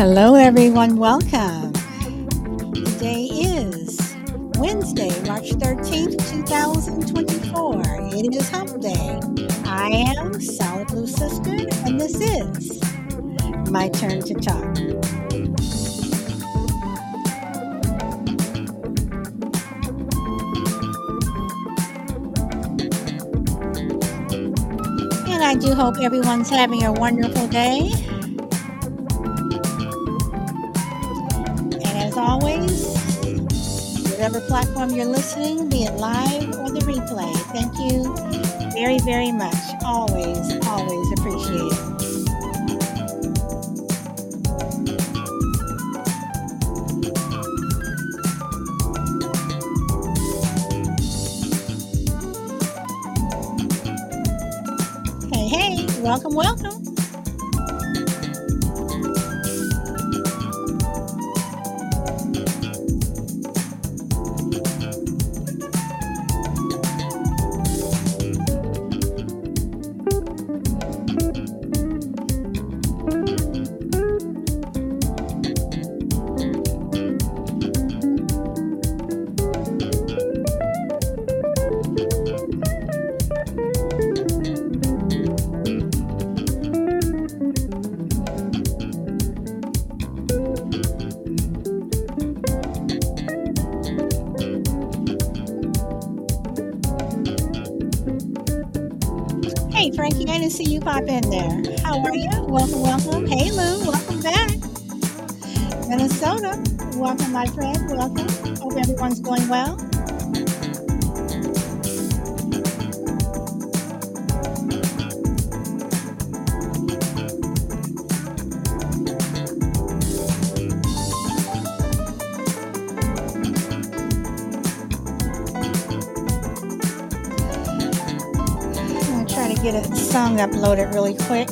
Hello, everyone. Welcome. Today is Wednesday, March 13th, 2024. It is Hump Day. I am Solid Blue Sister, and this is My Turn to Talk. And I do hope everyone's having a wonderful day. And as always, whatever platform you're listening, be it live or the replay, thank you very, very much. Always appreciate it. Hey, welcome. Hey, Frankie, I didn't see you pop in there. How are you? Welcome. Hey, Lou, welcome back. Minnesota, welcome, my friend. Welcome. Hope everyone's doing well. I'm going to try to get a song uploaded really quick.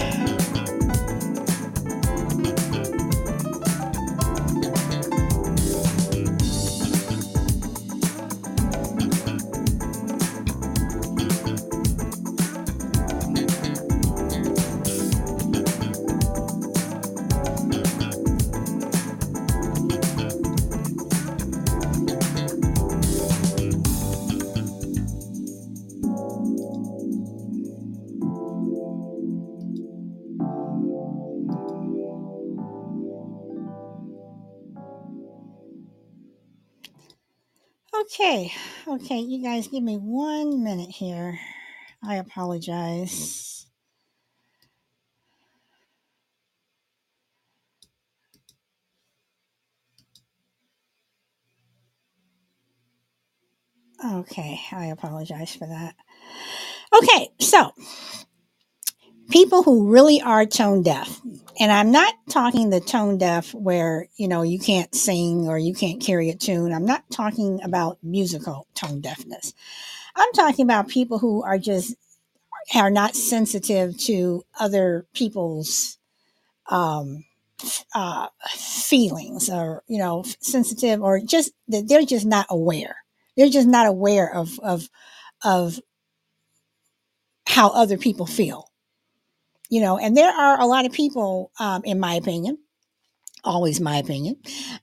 Okay, you guys give me 1 minute here. I apologize. Okay, I apologize for that. Okay, so people who really are tone deaf, and I'm not talking the tone deaf where, you can't sing or you can't carry a tune. I'm not talking about musical tone deafness. I'm talking about people who are not sensitive to other people's um, feelings, or sensitive, or just that they're just not aware. They're just not aware of how other people feel. And there are a lot of people, in my opinion, always my opinion.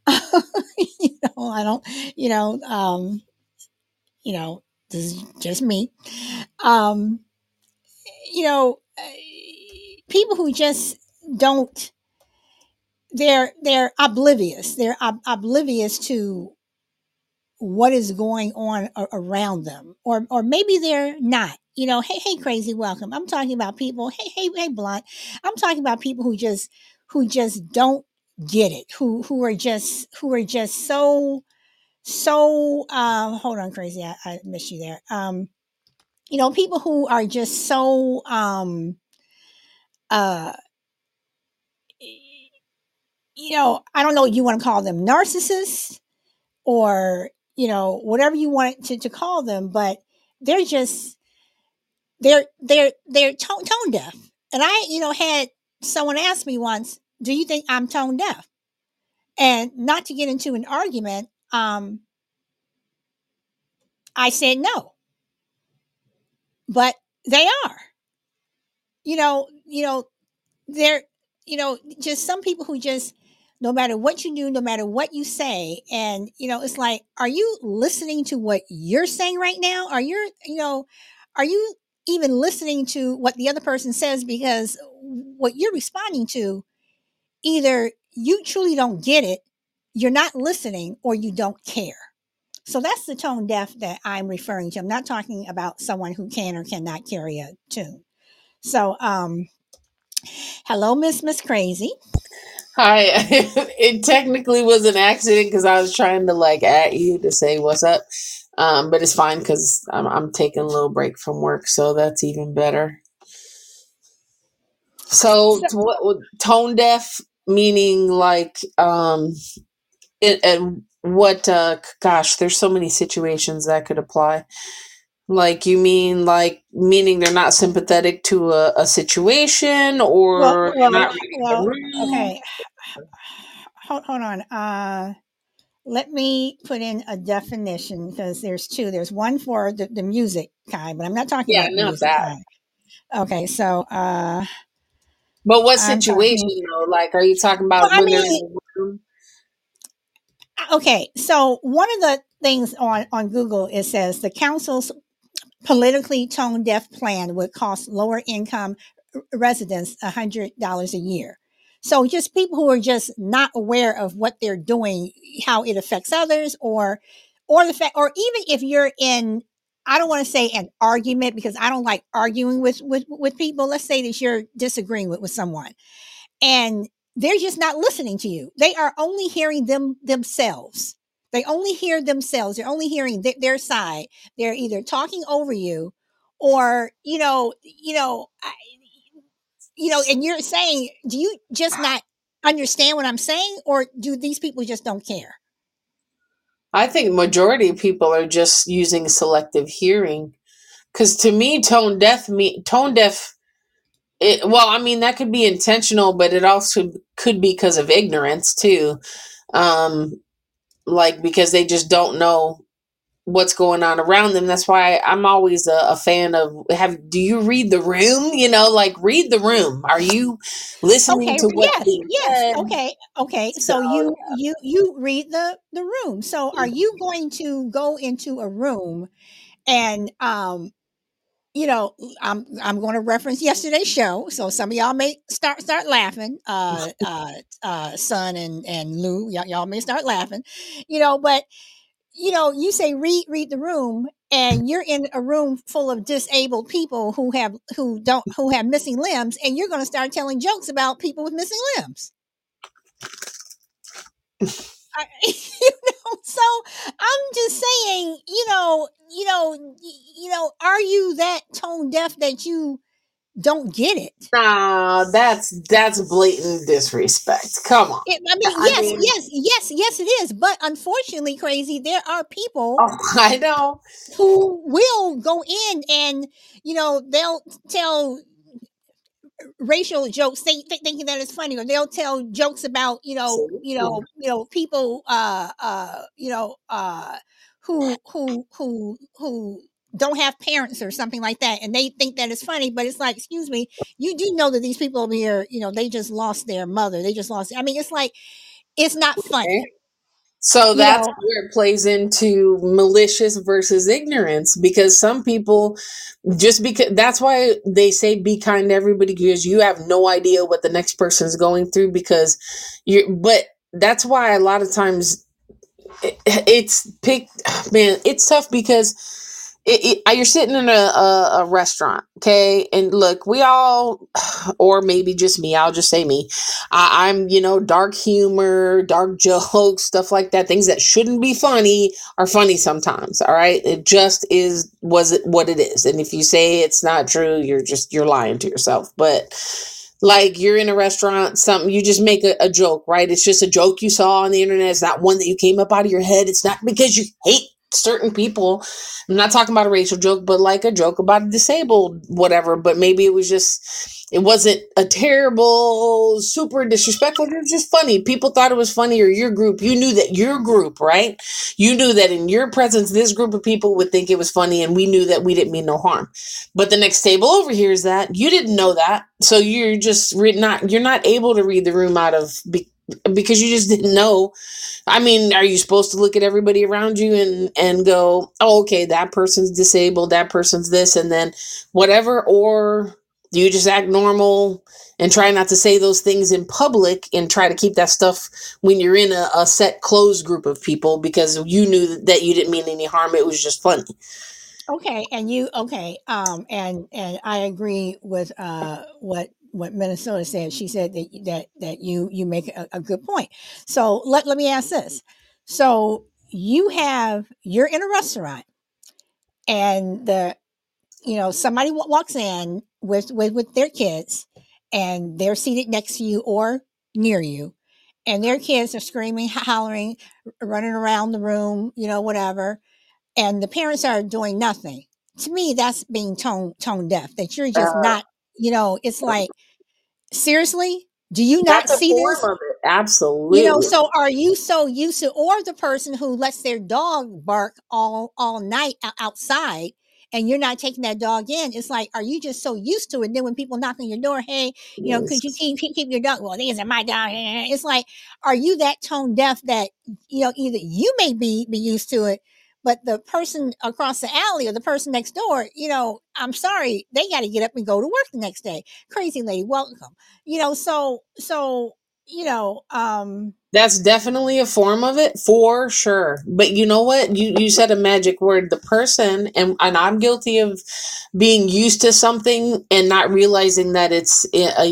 I don't, you know, um, this is just me. Um, you know, uh, People who just don't, they're oblivious. They're oblivious to what is going on around them, or maybe they're not. Hey, crazy, welcome. I'm talking about people. Hey, blunt. I'm talking about people who just don't get it. Who are just so. Hold on, crazy. I missed you there. People who are just so uh I don't know what you want to call them, narcissists, or whatever you want to call them, but they're just they're tone deaf. And I had someone ask me once, do you think I'm tone deaf? And not to get into an argument, I said no, but they are. you know you know they're just some people who just no matter what you do, no matter what you say. And, it's like, are you listening to what you're saying right now? Are you even listening to what the other person says? Because what you're responding to, either you truly don't get it, you're not listening, or you don't care. So that's the tone deaf that I'm referring to. I'm not talking about someone who can or cannot carry a tune. So, hello, Miss Crazy. Hi. It technically was an accident because I was trying to like at you to say what's up. But it's fine because I'm taking a little break from work, so that's even better. So, So, what tone deaf meaning like it and what gosh, there's so many situations that could apply. Like you mean like meaning they're not sympathetic to a situation well, or they're well, not reading the well. room. Okay, hold on. Let me put in a definition because there's two. There's one for the music kind, but I'm not talking Yeah, about the not music that. kind. Okay, so But what I'm talking. situation though? Like, are you talking Well, about I when they're in mean, the room? okay. So one of the things on Google, it says the council's politically tone deaf plan would cost lower income residents $100 a year. So just people who are just not aware of what they're doing, how it affects others, or the fact, or even if you're in, I don't want to say an argument because I don't like arguing with people. Let's say that you're disagreeing with someone and they're just not listening to you. They are only hearing themselves. They only hear themselves. They're only hearing their side. They're either talking over you, or and you're saying, do you just not understand what I'm saying, or do these people just don't care? I think majority of people are just using selective hearing. Because to me, tone deaf. Well, I mean that could be intentional, but it also could be because of ignorance too. Um, like because they just don't know what's going on around them. That's why I'm always a fan of do you read the room? Like read the room. Are you listening Okay, to what's yes, being yes. said? Okay. So So you read the room. So are you going to go into a room and I'm going to reference yesterday's show, so some of y'all may start laughing. Son and Lou, y'all may start laughing, but you say read the room, and you're in a room full of disabled people who have missing limbs, and you're going to start telling jokes about people with missing limbs. So I'm just saying, are you that tone deaf that you don't get it? nah, that's blatant disrespect. Come on. I mean, I yes, mean, yes, yes, yes, it is. But unfortunately, Crazy, there are people oh, I know. who will go in and they'll tell racial jokes, thinking that it's funny, or they'll tell jokes about people who don't have parents or something like that, and they think that it's funny, but it's like, excuse me, you do know that these people over here, they just lost their mother, they just lost, I mean, it's like, it's not funny, Okay. So you that's know. where it plays into malicious versus ignorance because some people just because that's why they say be kind to everybody because you have no idea what the next person is going through because but that's why a lot of times it's man, it's tough because you're sitting in a restaurant, okay, and look, we all, or maybe just me, I'll just say me, I'm dark humor, dark jokes, stuff like that, things that shouldn't be funny are funny sometimes, all right, it just is, was it what it is, and if you say it's not true, you're lying to yourself. But like you're in a restaurant, something you just make a joke, right? It's just a joke you saw on the internet. It's not one that you came up out of your head. It's not because you hate certain people. I'm not talking about a racial joke, but like a joke about a disabled whatever. But maybe it wasn't a terrible, super disrespectful. It was just funny. People thought it was funny, or your group. You knew that your group, right? You knew that in your presence, this group of people would think it was funny, and we knew that we didn't mean no harm. But the next table over hears that you didn't know that, so you're not able to read the room out of because you just didn't know. I mean, are you supposed to look at everybody around you and go, oh, okay, that person's disabled, that person's this, and then whatever? Or do you just act normal and try not to say those things in public and try to keep that stuff when you're in a set closed group of people because you knew that you didn't mean any harm? It was just funny. Okay, and I agree with what Minnesota said. She said that you make a good point. So let me ask this. So you're in a restaurant and somebody walks in with their kids and they're seated next to you or near you, and their kids are screaming, hollering, running around the room, whatever, and the parents are doing nothing. To me, that's being tone deaf. That you're just Uh, not, it's like, seriously, do you not that's a see form this? of it. Absolutely. So are you so used to, or the person who lets their dog bark all night outside, and you're not taking that dog in? It's like, are you just so used to it? And then when people knock on your door, hey, could you Yes. keep your dog? Well, these are my dog. It's like, are you that tone deaf that either you may be used to it, but the person across the alley or the person next door, I'm sorry, they got to get up and go to work the next day. Crazy lady, welcome. So That's definitely a form of it for sure. But you know what? You said a magic word. The person, and I'm guilty of being used to something and not realizing that it's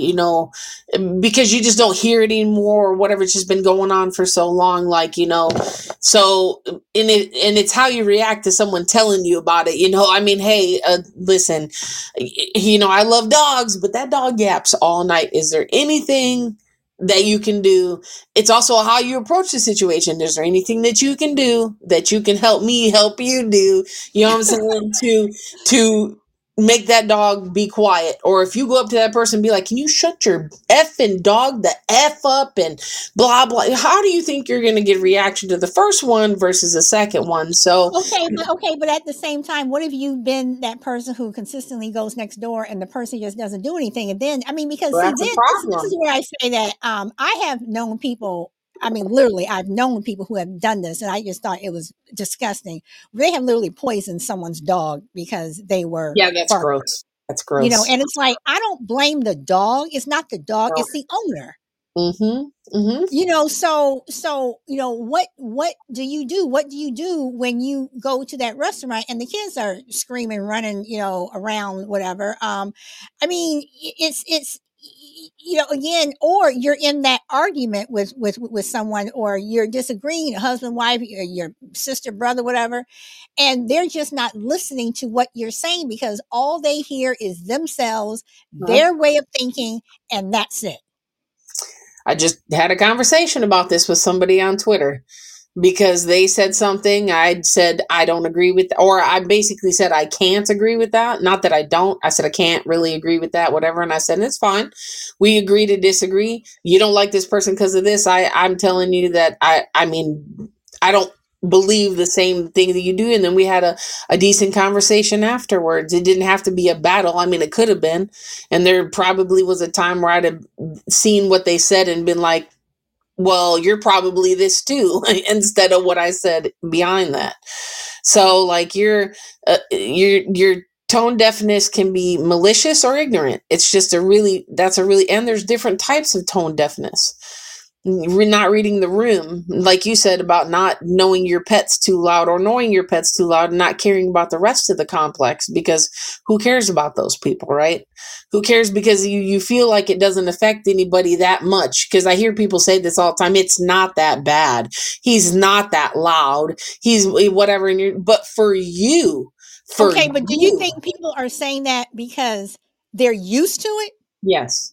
because you just don't hear it anymore or whatever. It's just been going on for so long, so it's how you react to someone telling you about it. I mean, hey, listen, I love dogs, but that dog yaps all night. Is there anything that you can do? It's also how you approach the situation. Is there anything that you can do that you can help me help you do? You know what I'm saying? To make that dog be quiet. Or if you go up to that person and be like, can you shut your effing dog the F up and blah blah. How do you think you're gonna get reaction to the first one versus the second one? So Okay, but at the same time, what if you've been that person who consistently goes next door and the person just doesn't do anything? And then, I mean, because see, that's a then this is problem. where I say that I have known people. I mean, literally, I've known people who have done this, and I just thought it was disgusting. They have literally poisoned someone's dog because they were Yeah, that's barking. gross. That's gross. And it's like, I don't blame the dog. It's not the dog; No. it's the owner. Mm-hmm. Mm-hmm. What do you do? What do you do when you go to that restaurant and the kids are screaming, running, around, whatever? I mean, it's again, or you're in that argument with someone, or you're disagreeing, husband, wife, your sister, brother, whatever, and they're just not listening to what you're saying because all they hear is themselves, their way of thinking, and that's it. I just had a conversation about this with somebody on Twitter because they said something. I said I don't agree with, or I basically said I can't agree with that. Not that I don't. I said I can't really agree with that, whatever. And I said it's fine. We agree to disagree. You don't like this person because of this. I'm telling you that I mean, I don't believe the same thing that you do. And then we had a decent conversation afterwards. It didn't have to be a battle. I mean, it could have been. And there probably was a time where I'd have seen what they said and been like, well, you're probably this too, instead of what I said behind that. So like your tone deafness can be malicious or ignorant. It's just and there's different types of tone deafness. We're not reading the room, like you said, about not knowing your pet's too loud or knowing your pet's too loud and not caring about the rest of the complex, because who cares about those people, right? Who cares? Because you feel like it doesn't affect anybody that much. Because I hear people say this all the time. It's not that bad. He's not that loud. He's whatever. But for you, for Okay, but do you you, think people are saying that because they're used to it? yes.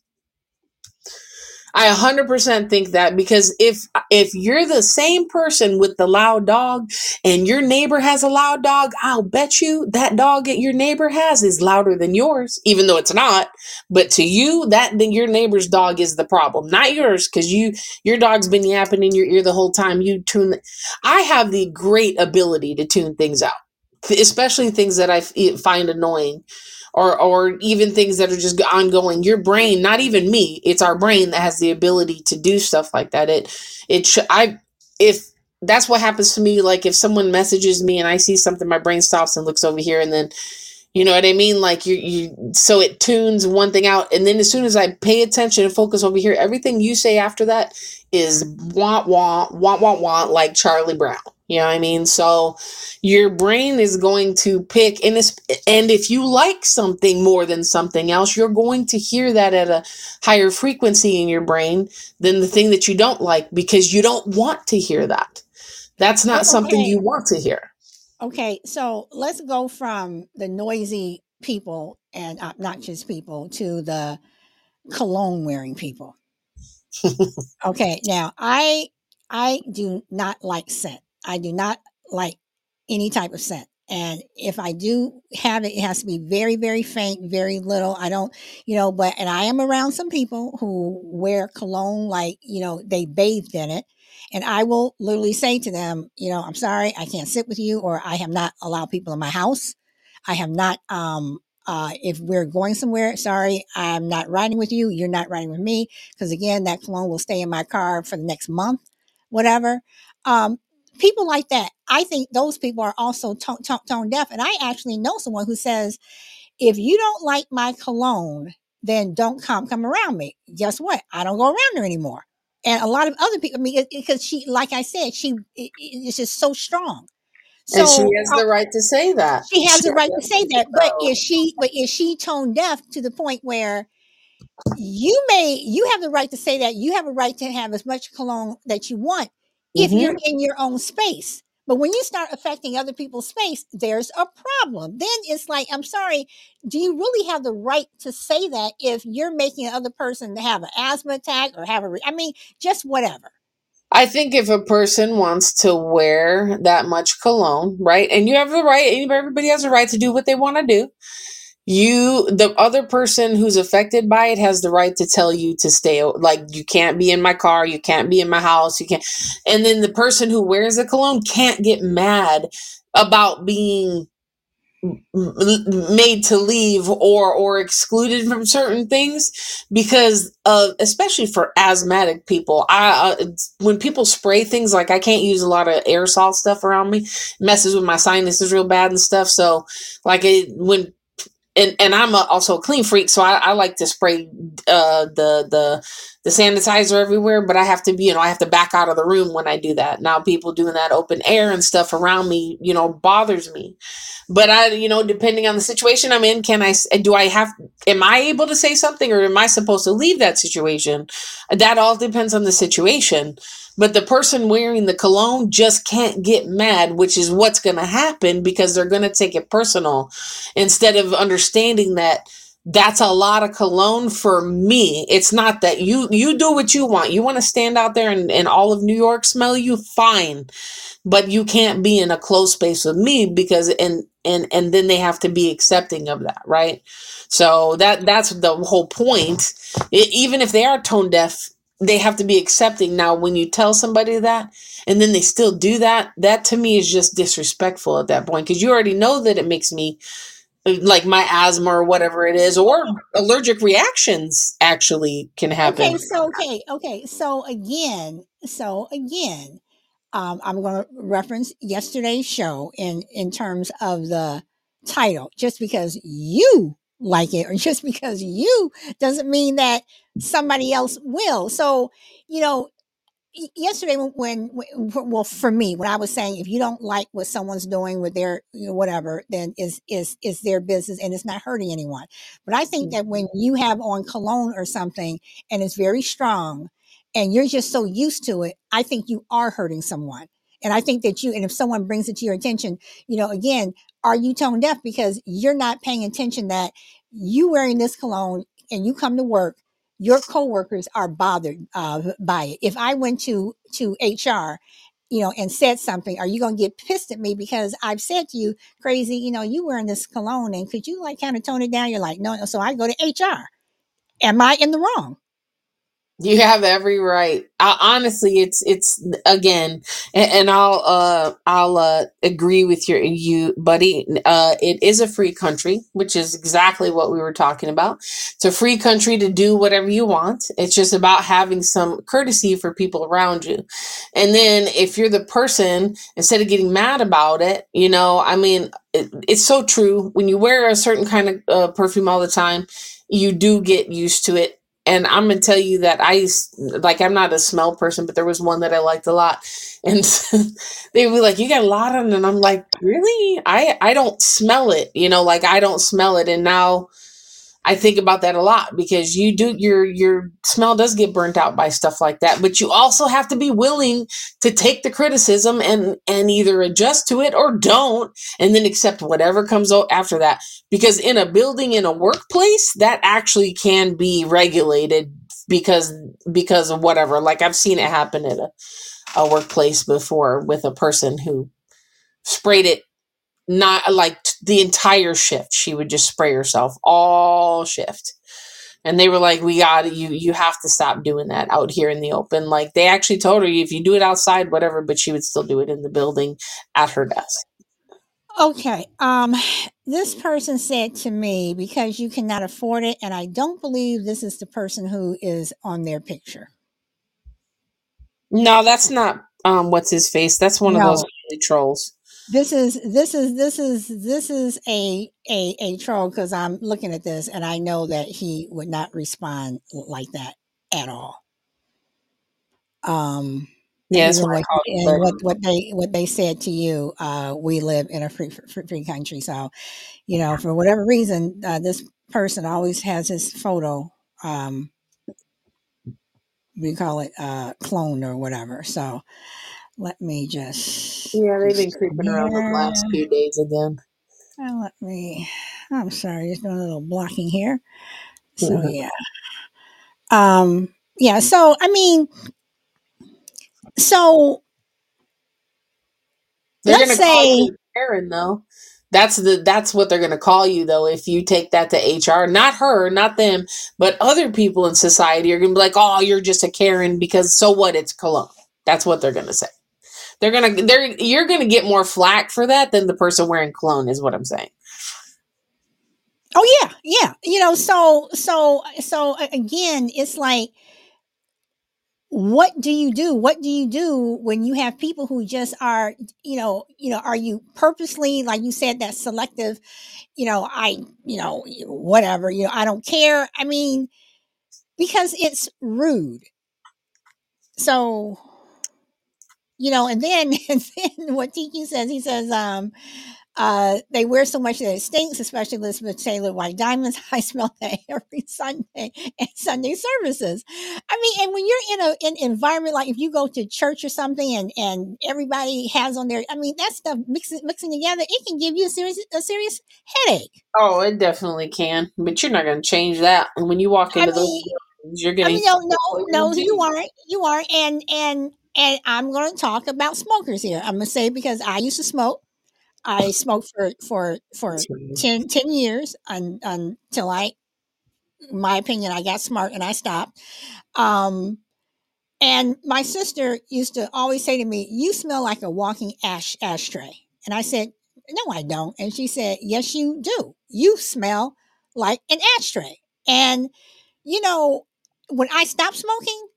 I 100% think that, because if you're the same person with the loud dog and your neighbor has a loud dog, I'll bet you that dog that your neighbor has is louder than yours, even though it's not. But to you, then your neighbor's dog is the problem, not yours, because your dog's been yapping in your ear the whole time. I have the great ability to tune things out. especially things that find annoying, or even things that are just ongoing. Your brain, not even me, it's our brain that has the ability to do stuff like that. I if that's what happens to me. Like if someone messages me and I see something, my brain stops and looks over here, and then you know what I mean? Like so it tunes one thing out. And then as soon as I pay attention and focus over here, everything you say after that is wah, wah, wah, wah, wah, like Charlie Brown. You know what I mean? So your brain is going to pick, and if you like something more than something else, you're going to hear that at a higher frequency in your brain than the thing that you don't like, because you don't want to hear that. That's not something Okay. you want to hear. Okay. So let's go from the noisy people and obnoxious people to the cologne wearing people. Okay, now I do not like scent. I do not like any type of scent. And if I do have it, it has to be very, very faint, very little. I don't, but and I am around some people who wear cologne like, they bathed in it. And I will literally say to them, I'm sorry, I can't sit with you, or I have not allowed people in my house. I have not if we're going somewhere, sorry, I'm not riding with you. You're not riding with me, because again, that cologne will stay in my car for the next month, whatever. Um, People like that, I think those people are also tone deaf. And I actually know someone who says, if you don't like my cologne, then don't come around me. Guess what? I don't go around her anymore. And a lot of other people, I mean, because she, like I said, it's just so strong. And she So has the right to say that. she has She the has right the to say right to that. But go. is she tone deaf to the point where you have the right to say that? You have a right to have as much cologne that you want if you're Hmm. in your own space. But when you start affecting other people's space, there's a problem. Then it's like, I'm sorry, do you really have the right to say that if you're making another person have an asthma attack or I mean, just whatever. I think if a person wants to wear that much cologne, right, and you have the right, everybody has the right to do what they want to do. The other person who's affected by it has the right to tell you to stay. Like, you can't be in my car, you can't be in my house, you can't. And then the person who wears the cologne can't get mad about being made to leave or excluded from certain things, because especially for asthmatic people, when people spray things, like I can't use a lot of aerosol stuff around me. It messes with my sinuses real bad and stuff. So like when and I'm also a clean freak, so I like to spray the sanitizer everywhere. But I have to be, I have to back out of the room when I do that. Now people doing that open air and stuff around me, bothers me. But depending on the situation I'm in, am I able to say something, or am I supposed to leave that situation? That all depends on the situation. But the person wearing the cologne just can't get mad, which is what's going to happen, because they're going to take it personal instead of understanding that that's a lot of cologne for me. It's not that you do what you want. You want to stand out there and all of New York smell you, fine, but you can't be in a close space with me, because and then they have to be accepting of that, right? So that's the whole point. Even if they are tone deaf, they have to be accepting. Now when you tell somebody that and then they still do that, that to me is just disrespectful at that point, because you already know that it makes me, like, my asthma or whatever it is, or allergic reactions actually can happen. Okay. So again, I'm going to reference yesterday's show in terms of the title. Just because you like it, or just because you, doesn't mean that somebody else will. So, you know, yesterday well, for me, when I was saying, if you don't like what someone's doing with their, whatever, then is their business, and it's not hurting anyone. But I think that when you have on cologne or something and it's very strong and you're just so used to it, I think you are hurting someone. And I think that and if someone brings it to your attention, again, are you tone deaf because you're not paying attention that you wearing this cologne and you come to work, your coworkers are bothered by it. If I went to HR, and said something, are you going to get pissed at me because I've said to you, crazy, you wearing this cologne, and could you like kind of tone it down? You're like, no. So I go to HR. Am I in the wrong? You have every right. Honestly, it's again, and I'll agree with you, buddy. It is a free country, which is exactly what we were talking about. It's a free country to do whatever you want. It's just about having some courtesy for people around you. And then if you're the person, instead of getting mad about it, I mean, it's so true. When you wear a certain kind of perfume all the time, you do get used to it. And I'm gonna tell you that I'm not a smell person, but there was one that I liked a lot, and they were like, "You got a lot on," and I'm like, "Really? I don't smell it, like I don't smell it." And now I think about that a lot because your smell does get burnt out by stuff like that, but you also have to be willing to take the criticism and either adjust to it or don't, and then accept whatever comes out after that. Because in a building, in a workplace, that actually can be regulated because of whatever. Like I've seen it happen at a workplace before with a person who sprayed it, not like the entire shift. She would just spray herself all shift. And they were like, "We got you have to stop doing that out here in the open." Like they actually told her, if you do it outside, whatever, but she would still do it in the building at her desk. Okay. This person said to me, because you cannot afford it, and I don't believe this is the person who is on their picture. No, that's not what's his face. That's one of those No, trolls. this is a troll, because I'm looking at this and I know that he would not respond like that at all. Um, Yeah, that's even what I what call you, and but what they said to you. We live in a free country, so for whatever reason, this person always has his photo. Um, we call it cloned or whatever. So let me just yeah, do they've been something creeping around the here. last few days again. Let me. I'm sorry, just doing a little blocking here. So Mhm. yeah, yeah. So I mean, so They're let's gonna call say, you Karen though. That's what they're gonna call you though if you take that to HR. Not her, not them, but other people in society are gonna be like, "Oh, you're just a Karen because so what? It's cologne." That's what they're gonna say. You're gonna get more flack for that than the person wearing cologne, is what I'm saying. oh yeah, yeah. So again, it's like, what do you do? What do you do when you have people who just are, are you purposely, like you said, that selective, whatever, I don't care. I mean, because it's rude. So, and then, and then what Tiki says, he says, they wear so much that it stinks, especially Elizabeth Taylor White Diamonds. I smell that every Sunday and Sunday services. I mean, and when you're in an environment, like if you go to church or something, and everybody has on their, I mean, that stuff mixing together, it can give you a serious headache. Oh, it definitely can, but you're not gonna change that. And when you walk I into those mean, buildings, you're I gonna mean, hear no, what no, you're no, gonna do. you aren't, and I'm going to talk about smokers here. I'm going to say, because I used to smoke. I smoked for 10 years, until my opinion, I got smart and I stopped. Um, and my sister used to always say to me, "You smell like a walking ashtray." And I said, "No, I don't." And she said, "Yes, you do. You smell like an ashtray." And you know, when I stopped smoking,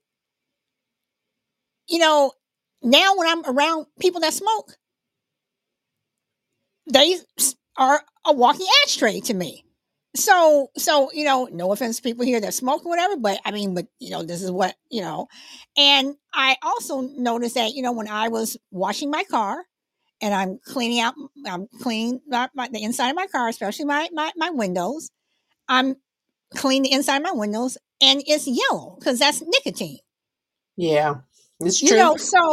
you know, now when I'm around people that smoke, they are a walking ashtray to me. So no offense to people here that smoke or whatever, but I mean, but this is what And I also noticed that when I was washing my car and I'm cleaning the inside of my car, especially my windows. I'm cleaning the inside of my windows, and it's yellow because that's nicotine. Yeah, it's true.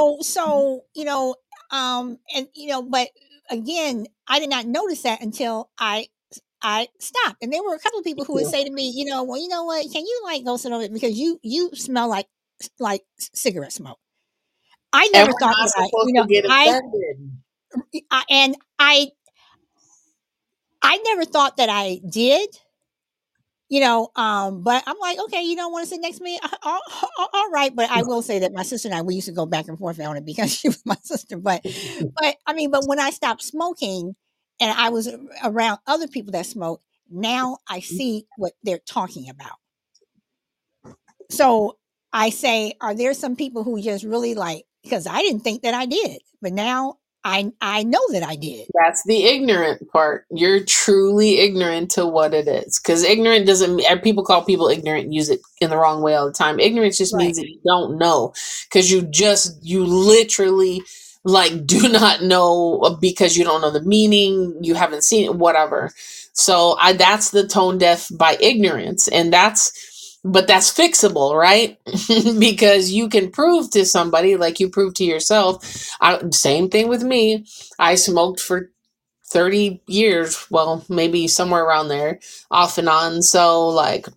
And but again, I did not notice that until I stopped. And there were a couple of people who would say to me, "Well, you know what? Can you like go sit over it, because you smell like cigarette smoke." I And never we're thought not that supposed to get offended. and I never thought that I did. But I'm like, okay, you don't want to sit next to me. All right. But I will say that my sister and I, we used to go back and forth on it because she was my sister. But I mean, but when I stopped smoking and I was around other people that smoke, now I see what they're talking about. So I say, are there some people who just really like, because I didn't think that I did, but now I know that I did. That's the ignorant part. You're truly ignorant to what it is. Because ignorant doesn't, people call people ignorant and use it in the wrong way all the time. Ignorance just Right. means that you don't know. Because you literally, like, do not know because you don't know the meaning, you haven't seen it, whatever. So that's the tone deaf by ignorance. But that's fixable, right? Because you can prove to somebody, like you prove to yourself. Same thing with me. I smoked for 30 years, well, maybe somewhere around there, off and on. So like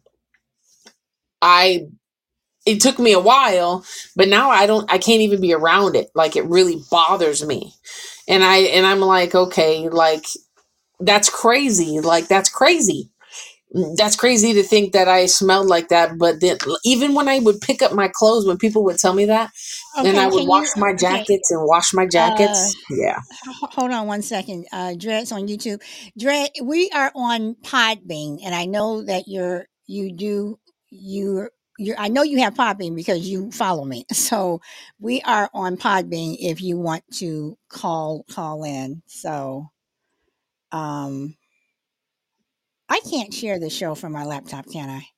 I it took me a while, but now I can't even be around it. Like it really bothers me. And I'm like, okay, like that's crazy. Like that's crazy. That's crazy to think that I smelled like that. But then even when I would pick up my clothes, when people would tell me that, and I Okay. would Can you? wash my Okay. jackets and wash my Uh, jackets. Yeah. Hold on one second. Dred's on YouTube. Dred, we are on Podbean, and I know that I know you have Podbean because you follow me. So we are on Podbean if you want to call in. So um, I can't share the show from my laptop, can I?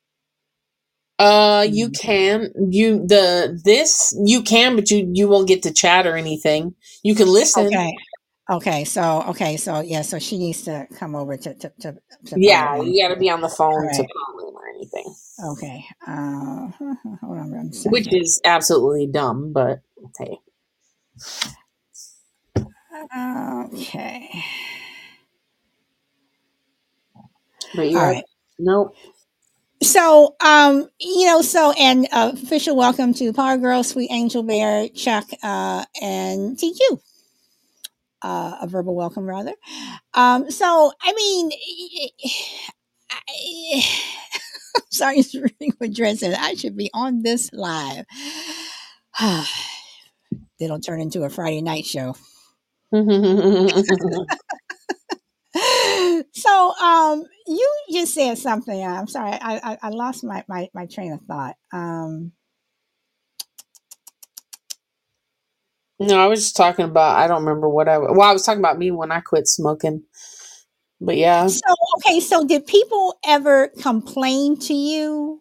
You can you can, but you won't get to chat or anything. You can listen. Okay. Okay. So yeah. So she needs to come over to Yeah, Podbean. you got to be on the All phone to right. call in or anything, Okay. Hold on one which second. is absolutely dumb. But hey, Okay. but All yeah, right. nope. So, and official welcome to Power Girl, Sweet Angel Bear, Chuck, and TQ. A verbal welcome, rather. So, I mean, I, I'm sorry, it's reading what Dred said. I should be on this live. They don't turn into a Friday night show. So you just said something. I'm sorry, I lost my train of thought. No, I was just talking about. I don't remember what I was talking about me when I quit smoking. But yeah, So okay, so did people ever complain to you?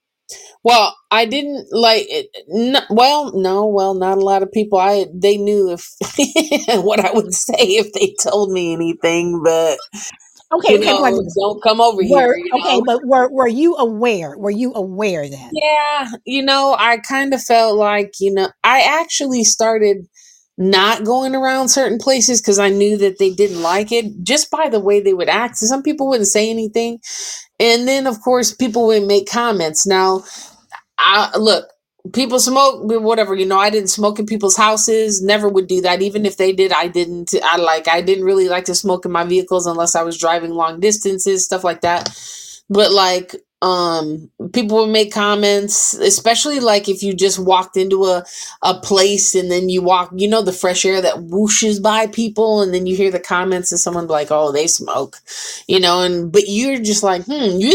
well, I didn't like it. Well, no, well, not a lot of people. They knew if what I would say if they told me anything, but Okay, okay, but don't come over here. were you aware? Were you aware then? Yeah, I kind of felt like, I actually started not going around certain places because I knew that they didn't like it just by the way they would act. Some people wouldn't say anything. And then, of course, people would make comments. Now, look, people smoke, whatever, I didn't smoke in people's houses, never would do that. Even if they did, I didn't. I didn't really like to smoke in my vehicles unless I was driving long distances, stuff like that. But like people would make comments, especially like if you just walked into a place and then you walk, the fresh air that whooshes by people, and then you hear the comments and someone be like, oh, they smoke, and but you're just like,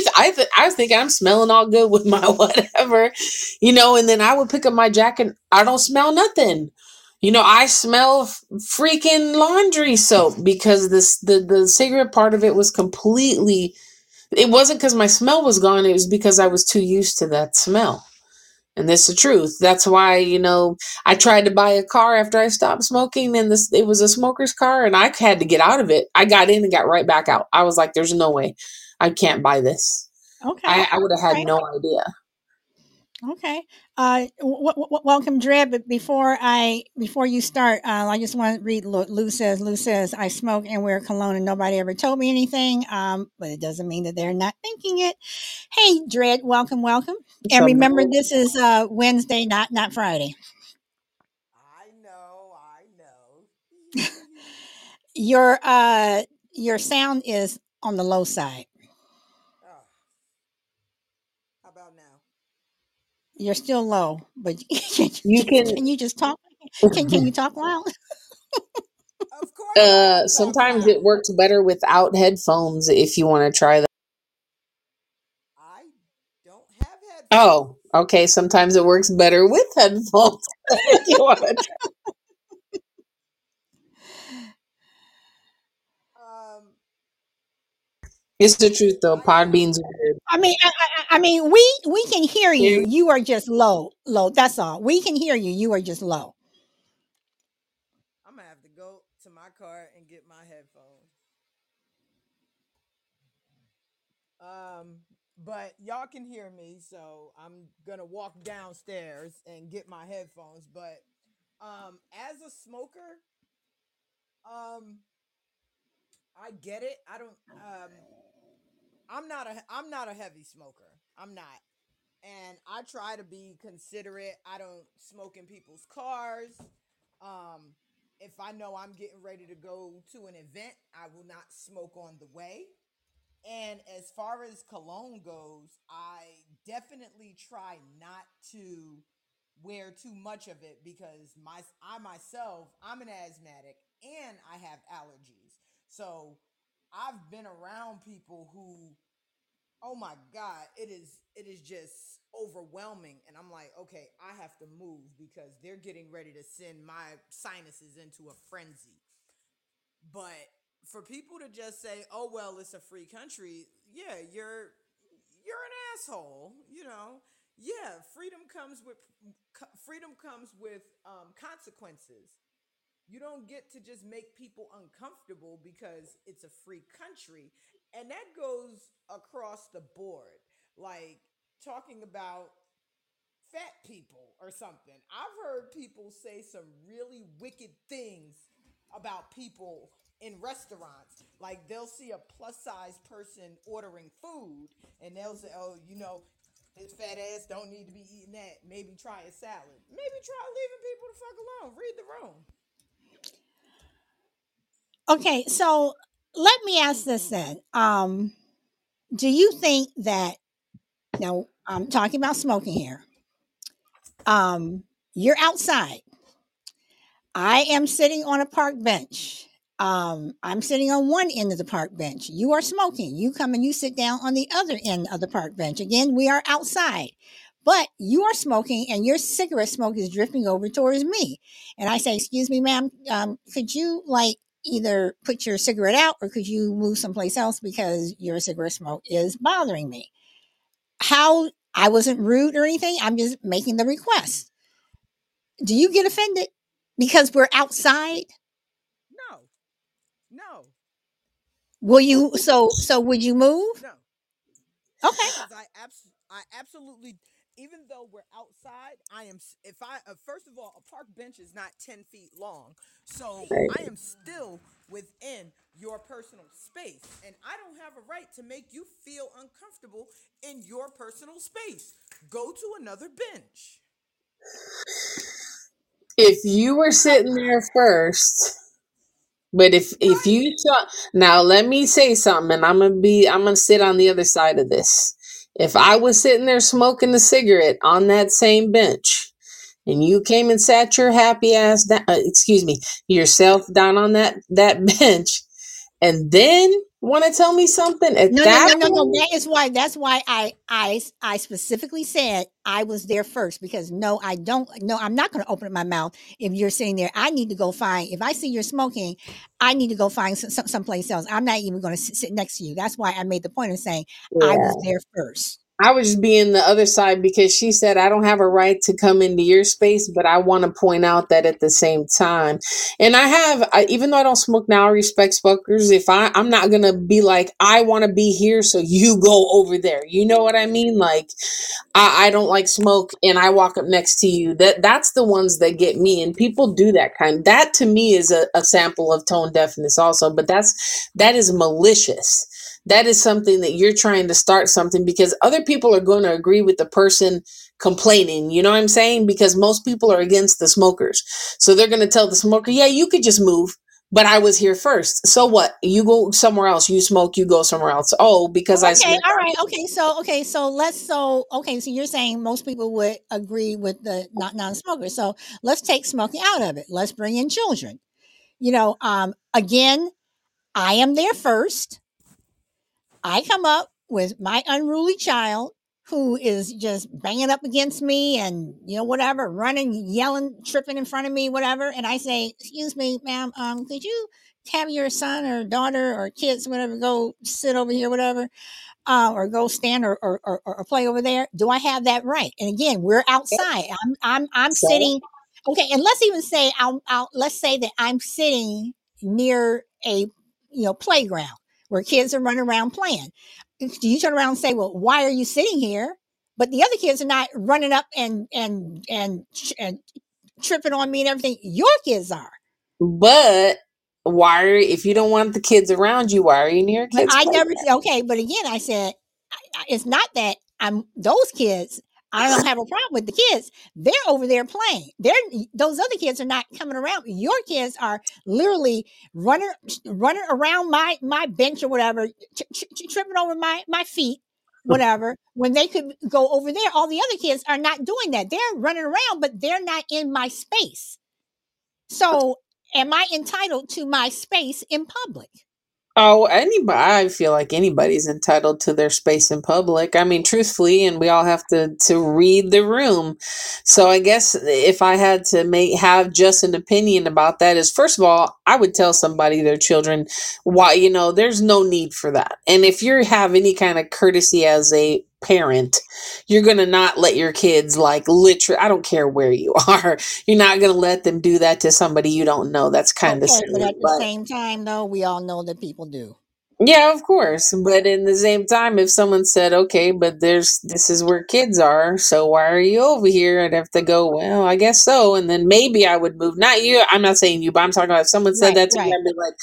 I was thinking I'm smelling all good with my whatever, and then I would pick up my jacket, I don't smell nothing. I smell freaking laundry soap because the cigarette part of it was completely, it wasn't because my smell was gone. It was because I was too used to that smell. And that's the truth. That's why, I tried to buy a car after I stopped smoking, and it was a smoker's car, and I had to get out of it. I got in and got right back out. I was like, there's no way. I can't buy this. Okay, I would have all had right, no idea. okay. Welcome, Dred. But before you start, I just want to read. Lou says, I smoke and wear cologne, and nobody ever told me anything. But it doesn't mean that they're not thinking it. Hey, Dred, welcome. And So, remember, this is Wednesday, not Friday. I know. Your uh your sound is on the low side. Oh, You're still low, but can You can. can you just talk? Can you talk loud? Of course I can talk Sometimes it loud. works better without headphones if you want to try that. I don't have headphones. Oh, okay. Sometimes it works better with headphones if you want to try. Um, It's the truth though. I am. Podbean's weird. I mean, we can hear you. You are just low, low. That's all. We can hear you. You are just low. I'm gonna have to go to my car and get my headphones. But y'all can hear me, so I'm gonna walk downstairs and get my headphones. But as a smoker, um, I get it. I don't. I'm not a heavy smoker. I'm not. And I try to be considerate. I don't smoke in people's cars. Um, if I know I'm getting ready to go to an event, I will not smoke on the way. And as far as cologne goes, I definitely try not to wear too much of it because I myself, I'm an asthmatic and I have allergies. So I've been around people who, oh my god, it is just overwhelming, and I'm like, okay, I have to move because they're getting ready to send my sinuses into a frenzy. But for people to just say, oh well, it's a free country, yeah, you're an asshole, you know. Yeah, freedom comes with consequences. You don't get to just make people uncomfortable because it's a free country. And that goes across the board. Like talking about fat people or something. I've heard people say some really wicked things about people in restaurants. Like they'll see a plus size person ordering food and they'll say, oh, his fat ass don't need to be eating that. Maybe try a salad. Maybe try leaving people the fuck alone. Read the room. Okay, so let me ask this then. Do you think that now I'm talking about smoking here? You're outside. I am sitting on a park bench. I'm sitting on one end of the park bench. You are smoking. You come and you sit down on the other end of the park bench. Again, we are outside, but you are smoking and your cigarette smoke is drifting over towards me. And I say, "Excuse me, ma'am, could you like either put your cigarette out or could you move someplace else because your cigarette smoke is bothering me?" How I wasn't rude or anything. I'm just making the request. Do you get offended because we're outside? No, no, Will you so would you move? no. Okay. Because I absolutely, even though we're outside, I am, if I, first of all, a park bench is not 10 feet long. So Right. I am still within your personal space. And I don't have a right to make you feel uncomfortable in your personal space. Go to another bench. If you were sitting there first, but if Right. you saw now, let me say something, and I'm gonna sit on the other side of this. If I was sitting there smoking a cigarette on that same bench, and you came and sat your happy ass down, excuse me, yourself down on that bench, and then want to tell me something at No, no, that no, no, no. point, That's why I specifically said I was there first because no, I don't. No, I'm not going to open up my mouth if you're sitting there. I need to go find. If I see you're smoking, I need to go find someplace else. I'm not even going to sit next to you. That's why I made the point of saying I was yeah. there first. I would just be in the other side because she said, I don't have a right to come into your space, but I want to point out that at the same time. And even though I don't smoke now, I respect smokers. I'm not going to be like, I want to be here, so you go over there. You know what I mean? Like, I don't like smoke and I walk up next to you. That's the ones that get me. And people do that that to me is a sample of tone deafness also, but that is malicious. That is something that you're trying to start something because other people are going to agree with the person complaining. You know what I'm saying? Because most people are against the smokers. So they're going to tell the smoker, yeah, you could just move. but I was here first. So what? You go somewhere else. You smoke. You go somewhere else. Oh, because I Okay, smoked. all right. So you're saying most people would agree with the not non-smokers. So let's take smoking out of it. Let's bring in children. Again, I am there first. I come up with my unruly child who is just banging up against me and whatever, running, yelling, tripping in front of me, whatever. And I say, "Excuse me, ma'am, could you have your son or daughter or kids, whatever, go sit over here, whatever, or go stand or play over there? Do I have that right?" And again, we're outside. I'm So, sitting. Okay, and let's even say let's say that I'm sitting near a playground where kids are running around playing. Do you turn around and say, "Well, why are you sitting here?" But the other kids are not running up and tripping on me and everything. Your kids are. but if you don't want the kids around you, why are you near But kids I playing? never. Okay, but again, I said it's not that I'm those kids. I don't have a problem with the kids. They're over there playing. Those other kids are not coming around. Your kids are literally running around my bench or whatever, tripping over my feet, whatever. When they could go over there, all the other kids are not doing that. They're running around, but they're not in my space. So, am I entitled to my space in public? Oh, anybody, I feel like anybody's entitled to their space in public. I mean, truthfully, and we all have to read the room. So I guess if I had to have just an opinion about that is, first of all, I would tell somebody, their children, why, there's no need for that. And if you have any kind of courtesy as a parent, you're going to not let your kids, like, literally, I don't care where you are, you're not going to let them do that to somebody you don't know. That's kind of Okay, but silly. at the But same time, though, we all know that people do. yeah, of course. But in the same time, if someone said, okay, but this is where kids are, so why are you over here? I'd have to go, well, I guess so. And then maybe I would move. Not you. I'm not saying you, but I'm talking about if someone said Right, that to me, right. I'd be like,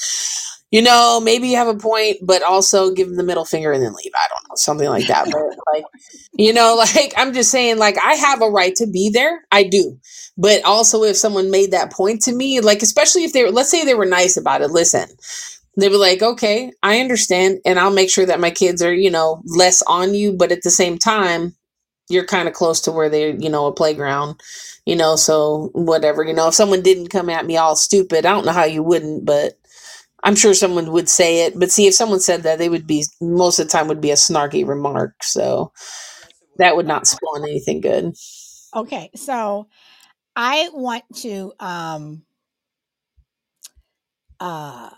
maybe you have a point, but also give them the middle finger and then leave. I don't know, something like that. But like, like I'm just saying, like, I have a right to be there. I do. But also if someone made that point to me, like, especially if let's say they were nice about it, listen, they were like, okay, I understand. And I'll make sure that my kids are, less on you. But at the same time, you're kind of close to where they're, a playground, so whatever, if someone didn't come at me all stupid, I don't know how you wouldn't, but I'm sure someone would say it. But see, if someone said that, they would be, most of the time would be a snarky remark. So Yes, it that would. would not spawn anything good. Okay, so I want to uh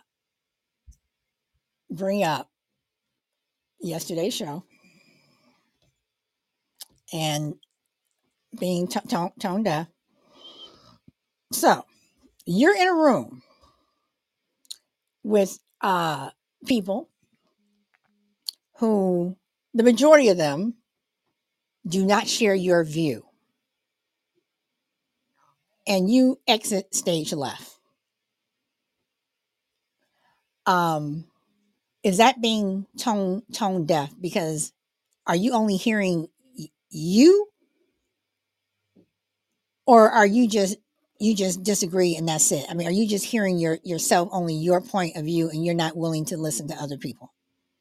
bring up yesterday's show and being tone deaf. So you're in a room with people who the majority of them do not share your view, and you exit stage left. Um, is that being tone deaf? Because are you only hearing you, or are you just disagree and that's it? I mean, are you just hearing yourself, only your point of view, and you're not willing to listen to other people?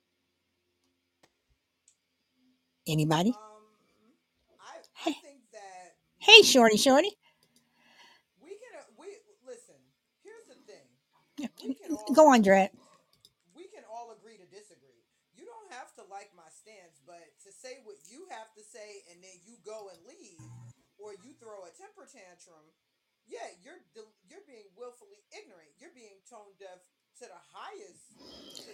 Anybody? Um, I Hey, think that hey, shorty. we listen. Here's the thing: Yeah, we can all go on, Dred. agree to disagree. You don't have to like my stance, but to say what you have to say and then you go and leave, or you throw a temper tantrum, yeah, you're being willfully ignorant. You're being tone deaf to the highest. To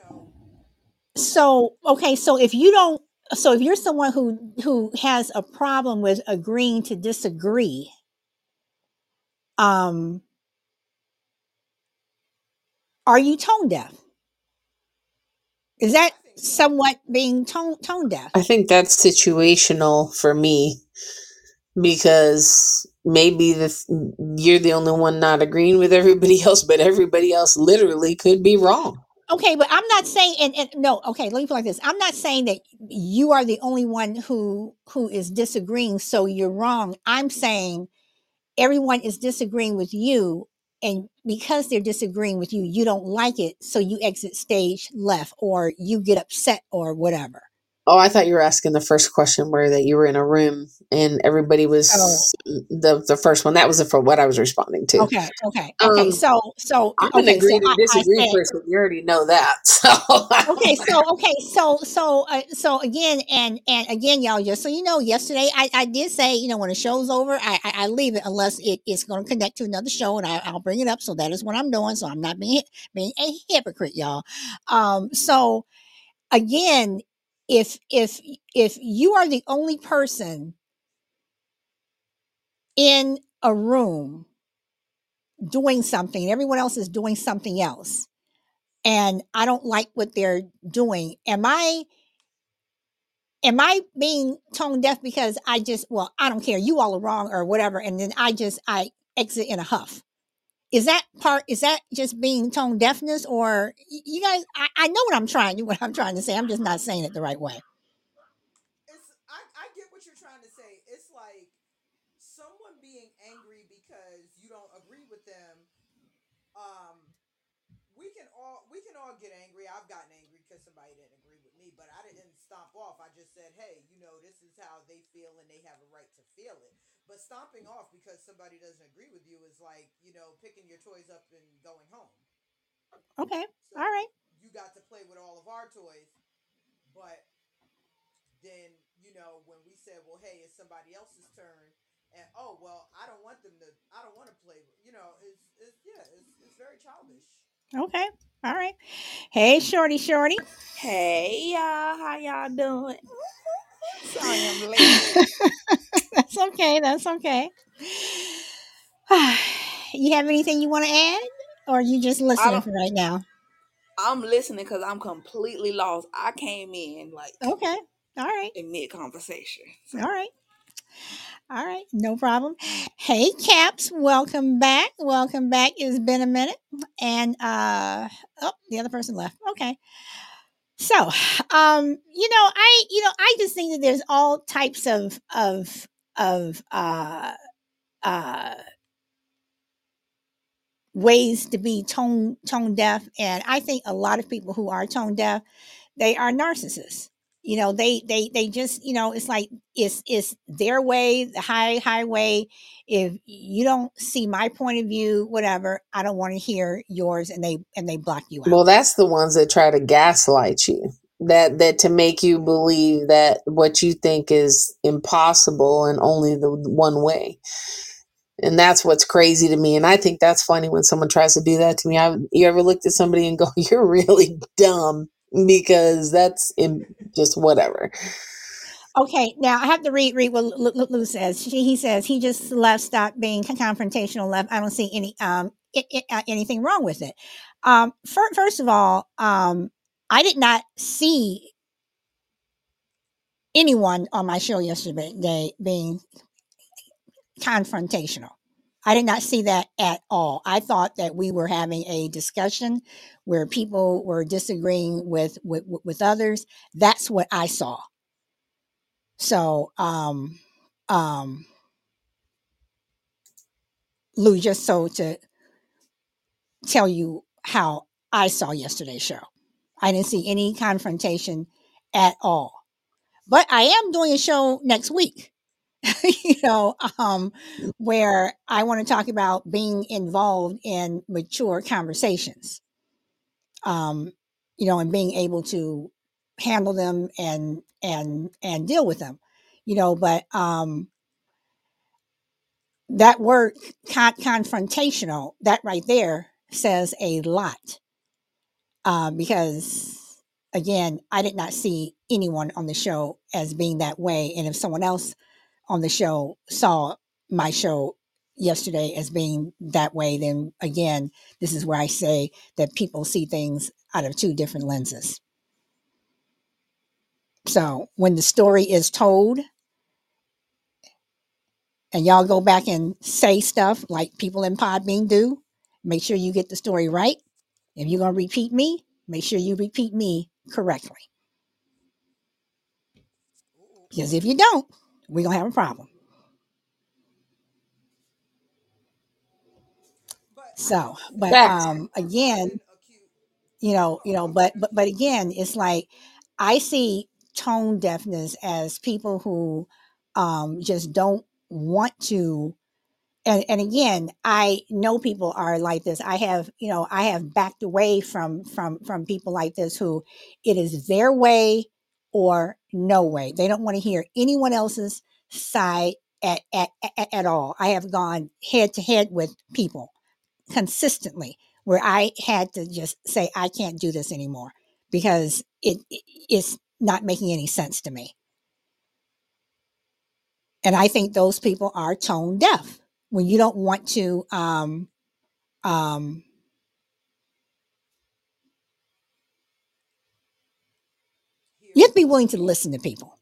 So okay, so if you don't, so if you're someone who has a problem with agreeing to disagree, um, are you tone deaf? Is that I think so. somewhat being tone deaf? I think that's situational for me, because maybe you're the only one not agreeing with everybody else, but everybody else literally could be wrong. Okay, but I'm not saying, and no, okay, let me put it like this. I'm not saying that you are the only one who is disagreeing, so you're wrong. I'm saying everyone is disagreeing with you, and because they're disagreeing with you, you don't like it, so you exit stage left, or you get upset or whatever. Oh, I thought you were asking the first question where that you were in a room and everybody So was the first one. That was for what I was responding to. okay. Um, So I'm an okay. So agree to I disagree said person. You already know that. So so again, and again, y'all, just so you know, yesterday I did say, when the show's over, I leave it unless it's going to connect to another show, and I'll bring it up. So that is what I'm doing. So I'm not being a hypocrite, y'all. So again, if you are the only person in a room doing something, everyone else is doing something else, and I don't like what they're doing, am I being tone deaf because I don't care, you all are wrong or whatever, and then I exit in a huff? Is that just being tone deafness, or you guys? I know what I'm trying to say. I'm just not saying it the right way. I get what you're trying to say. It's like someone being angry because you don't agree with them. Um, we can all get angry. I've gotten angry because somebody didn't agree with me, but I didn't stomp off. I just said, hey, this is how they feel, and they have a right to feel it. But stomping off because somebody doesn't agree with you is like picking your toys up and going home. Okay, So all right. you got to play with all of our toys, but then when we said, well, hey, it's somebody else's turn, and oh well, I don't want to play. It's very childish. Okay, all right. Hey, shorty. Hey y'all, how y'all doing? Sorry I'm late. That's okay. You have anything you want to add, or are you just I listening don't. for right now? I'm listening because I'm completely lost. I came in like Okay, all right, in mid conversation. So all right. All right, no problem. Hey, Caps, welcome back. Welcome back. It's been a minute, and oh, the other person left. Okay, so I just think that there's all types of uh ways to be tone deaf, and I think a lot of people who are tone deaf, they are narcissists. They just, it's like it's their way, the highway. If you don't see my point of view, whatever, I don't want to hear yours, and they block you out. well, that's the ones that try to gaslight you. That to make you believe that what you think is impossible and only the one way. And that's what's crazy to me. And I think that's funny when someone tries to do that to me. You ever looked at somebody and go, "You're really dumb," because just whatever. Okay, now I have to read what Lou says. He says he just left, stop being confrontational. Left. I don't see anything wrong with it. First of all, I did not see anyone on my show yesterday being confrontational. I did not see that at all. I thought that we were having a discussion where people were disagreeing with others. That's what I saw. So, um, Lou, just so to tell you how I saw yesterday's show, I didn't see any confrontation at all. But I am doing a show next week, you know, um, where I want to talk about being involved in mature conversations, um, and being able to handle them and deal with them, But that word confrontational, that right there says a lot, because again, I did not see anyone on the show as being that way, and if someone else on the show saw my show yesterday as being that way, then again, this is where I say that people see things out of two different lenses. So when the story is told, and y'all go back and say stuff like people in Podbean do, make sure you get the story right. If you're going to repeat me, make sure you repeat me correctly. Because if you don't, we're going to have a problem. But So, but Facts. And again, often acute. but again, it's like I see tone deafness as people who just don't want to. And again, I know people are like this. I have backed away from people like this who it is their way or no way. They don't want to hear anyone else's side at all. I have gone head to head with people consistently where I had to just say I can't do this anymore because it's not making any sense to me. And I think those people are tone deaf when you don't want to um, you Hear have to be what? willing to listen to people.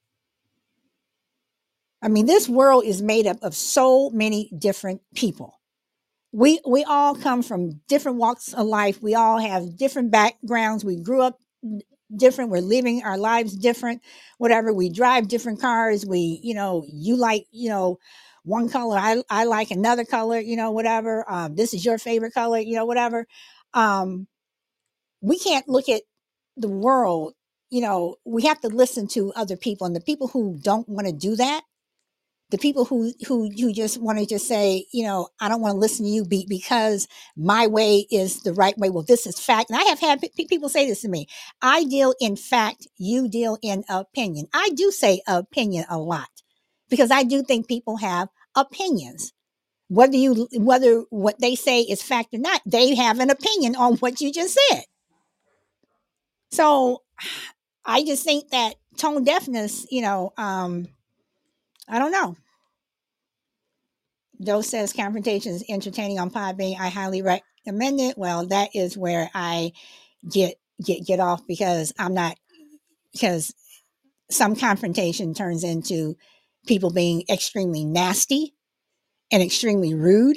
I mean, this world is made up of so many different people. We all come from different walks of life. We all have different backgrounds. We grew up different. We're living our lives different. Whatever. We drive different cars. You like, one color. I like another color. Whatever. This is your favorite color. Whatever. Um, we can't look at the world. We have to listen to other people, and the people who don't want to do that, the people who just want to just say, I don't want to listen to you because my way is the right way. Well, this is fact. And I have had people say this to me. I deal in fact, you deal in opinion. I do say opinion a lot because I do think people have opinions. Whether what they say is fact or not, they have an opinion on what you just said. So I just think that tone deafness, I don't know. Joe says confrontation is entertaining on Podbean. I highly recommend it. Well, that is where I get off because I'm not because some confrontation turns into people being extremely nasty and extremely rude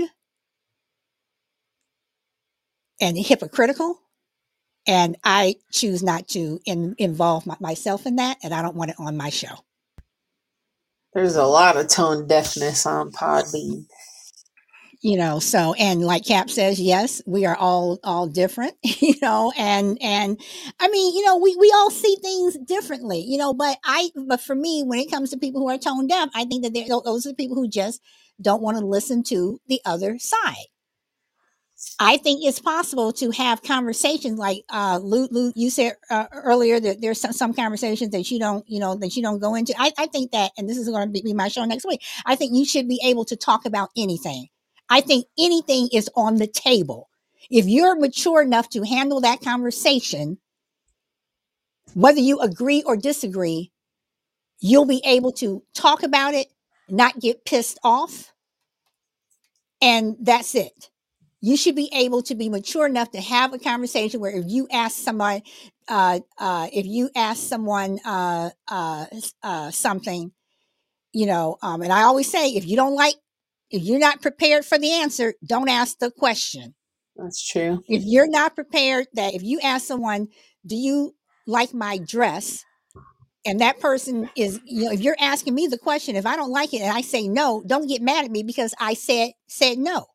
and hypocritical. And I choose not to involve myself in that, and I don't want it on my show. There's a lot of tone deafness on Podbean. So and like Cap says, yes, we are all different, and I mean, we all see things differently, but for me, when it comes to people who are tone deaf, I think that those are the people who just don't want to listen to the other side. I think it's possible to have conversations like Lou, you said earlier that there's some conversations that that you don't go into. I think that, and this is going to be my show next week. I think you should be able to talk about anything. I think anything is on the table. If you're mature enough to handle that conversation, whether you agree or disagree, you'll be able to talk about it, not get pissed off, and that's it. You should be able to be mature enough to have a conversation where if you ask someone something, and I always say, if you're not prepared for the answer, don't ask the question. That's true. If you're not prepared, that if you ask someone, do you like my dress? And that person is, if you're asking me the question, if I don't like it and I say no, don't get mad at me because I said no.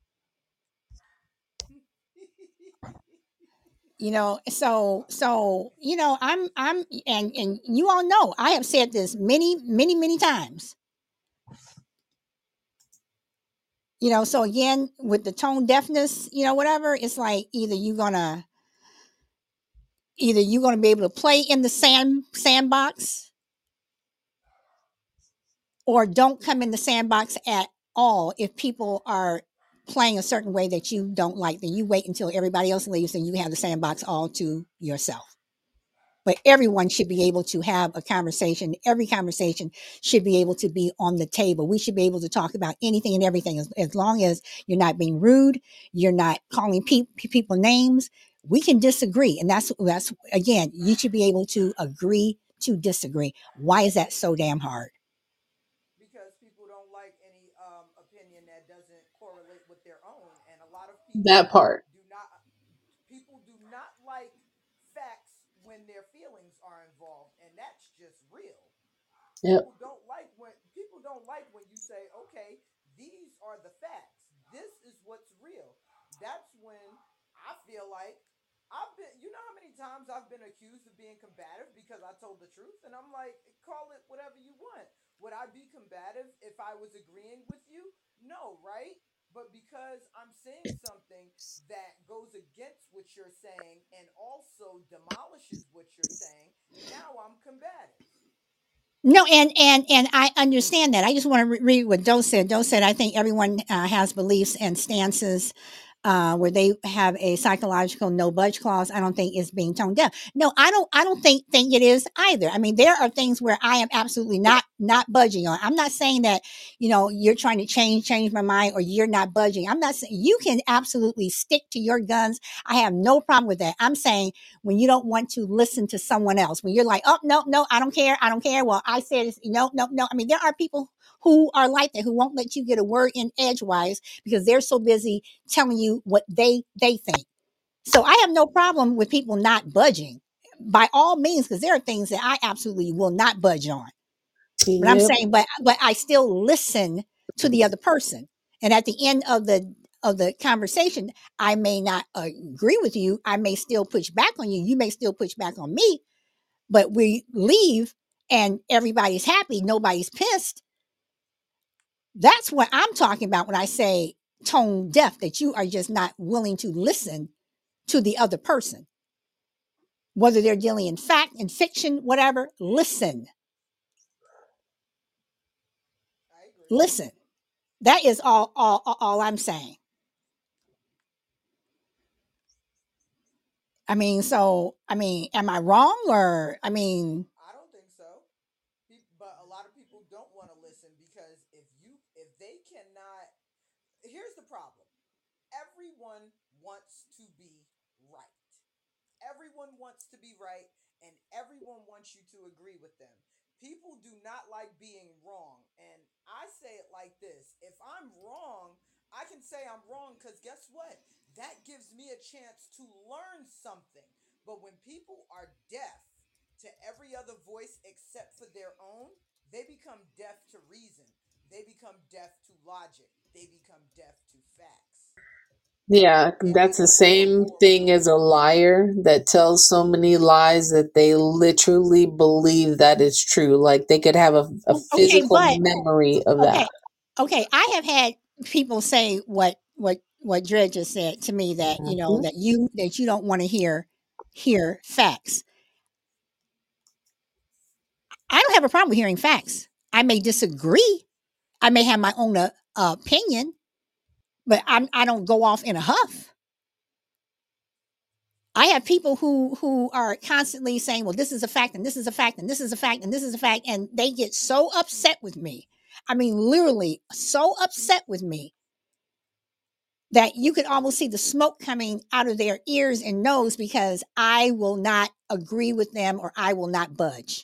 So I'm and you all know I have said this many times. So again, with the tone deafness, whatever, it's like either you're gonna be able to play in the sandbox, or don't come in the sandbox at all. If people are playing a certain way that you don't like, then you wait until everybody else leaves and you have the sandbox all to yourself. But everyone should be able to have a conversation. Every conversation should be able to be on the table. We should be able to talk about anything and everything, as long as you're not being rude, you're not calling people names. We can disagree, and that's again, you should be able to agree to disagree. Why is that so damn hard? Because people don't like any opinion that doesn't correlate with their own, and a lot of That part. do not like facts when their feelings are involved, and that's just real. Yep. People don't like when you say, okay, these are the facts. This is what's real. that's when I feel like I've been, you know how many times I've been accused of being combative because I told the truth? And I'm like, call it whatever you want. Would I be combative if I was agreeing with you? No, right? But because I'm saying something that goes against what you're saying and also demolishes what you're saying, now I'm combative. No, and I understand that. I just want to read what Doe said. Doe said, "I think everyone has beliefs and stances where they have a psychological no budge clause. I don't think it's being tone deaf. No, I don't. I don't think it is either. I mean, there are things where I am absolutely not budging on. I'm not saying that you're trying to change my mind or you're not budging. I'm not saying you can absolutely stick to your guns. I have no problem with that. I'm saying when you don't want to listen to someone else, when you're like, oh no, I don't care, I don't care. Well, I said no. I mean, there are people who are like that who won't let you get a word in edgewise because they're so busy telling you what they think. So I have no problem with people not budging by all means because there are things that I absolutely will not budge on. But I'm Yep. saying, but I still listen to the other person, and at the end of the conversation, I may not agree with you. I may still push back on you. You may still push back on me, but we leave and everybody's happy. Nobody's pissed. That's what I'm talking about when I say tone deaf, that you are just not willing to listen to the other person, whether they're dealing in fact, in fiction, whatever. Listen, I agree. listen. That is all I'm saying. I mean, so I mean, am I wrong or I mean, I don't think so. But a lot of people don't want to listen because if they cannot, here's the problem. Everyone wants to be right. Everyone wants to be right and everyone wants you to agree with them. People do not like being wrong. And I say it like this: if I'm wrong, I can say I'm wrong because guess what? That gives me a chance to learn something. But when people are deaf to every other voice except for their own, they become deaf to reason. They become deaf to logic. They become deaf to facts. Yeah, And that's they the don't know same thing horrible. as a liar that tells so many lies that they literally believe that it's true. Like they could have a okay, physical but memory of that. okay, okay. I have had people say what Dred just said to me, that Mhm. that you don't want to hear facts. I don't have a problem with hearing facts. I may disagree. I may have my own opinion, but I don't go off in a huff. I have people who are constantly saying, "Well, this is a fact, and this is a fact, and this is a fact, and this is a fact," and they get so upset with me. I mean, literally so upset with me that you could almost see the smoke coming out of their ears and nose because I will not agree with them or I will not budge.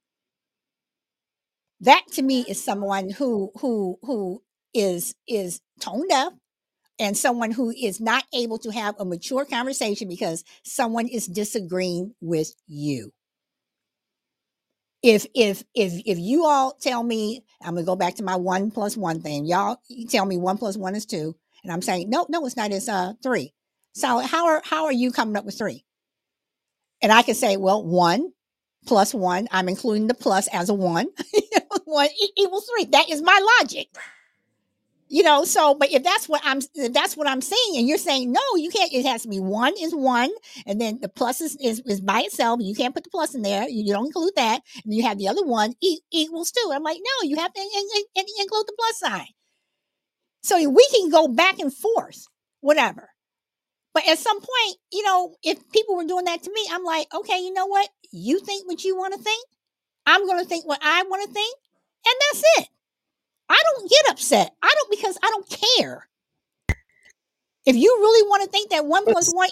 That to And me that's is fine. someone who is tone deaf and someone who is not able to have a mature conversation because someone is disagreeing with you. If you all tell me, I'm gonna go back to my 1+1 thing. Y'all, you tell me 1+1 is 2, and I'm saying no, it's not. It's 3. So how are you coming up with 3? And I can say, well, 1+1. I'm including the plus as a 1. 1 equals 3. That is my logic. So but if that's what I'm saying and you're saying no, you can't. It has to be 1 is 1, and then the plus is by itself. You can't put the plus in there. You don't include that, and you have the other one equals 2. I'm like, no, you have to include the plus sign. So we can go back and forth, whatever. But at some point, if people were doing that to me, I'm like, okay, you know what? You think what you want to think. I'm going to think what I want to think, and that's it. I don't get upset. I don't, because I don't care. If you really want to think that 1+1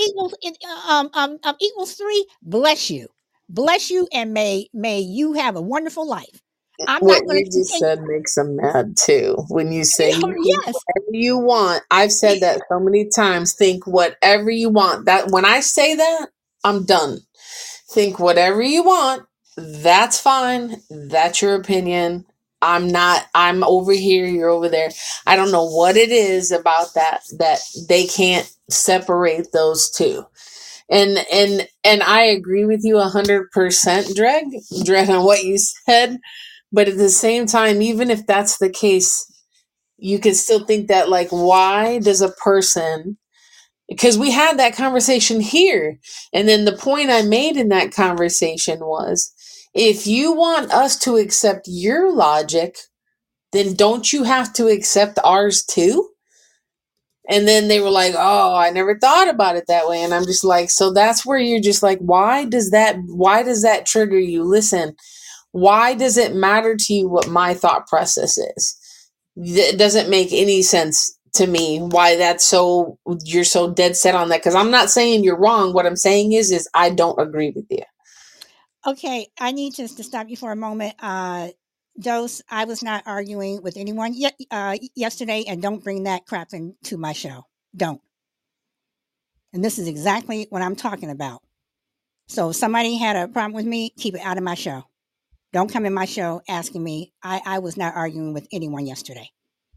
equals 3, bless you, and may you have a wonderful life. I'm What not going you to just continue. said makes them mad too. When you say you think Yes, whatever you want, I've said that so many times. Think whatever you want. That when I say that, I'm done. Think whatever you want. That's fine. That's your opinion. I'm over here, you're over there. I don't know what it is about that they can't separate those two. And I agree with you 100%, Dread, on what you said. But at the same time, even if that's the case, you can still think that, like, why does a person, because we had that conversation here, and then the point I made in that conversation was, if you want us to accept your logic, then don't you have to accept ours too? And then they were like, oh, I never thought about it that way. And I'm just like, so that's where you're just like, why does that trigger you? Listen, why does it matter to you what my thought process is? It doesn't make any sense to me why you're so dead set on that. Because I'm not saying you're wrong. What I'm saying is I don't agree with you. Okay, I need just to stop you for a moment. Dose, I was not arguing with anyone yesterday, and don't bring that crap into my show. Don't. And this is exactly what I'm talking about. So if somebody had a problem with me, keep it out of my show. Don't come in my show asking me. I was not arguing with anyone yesterday.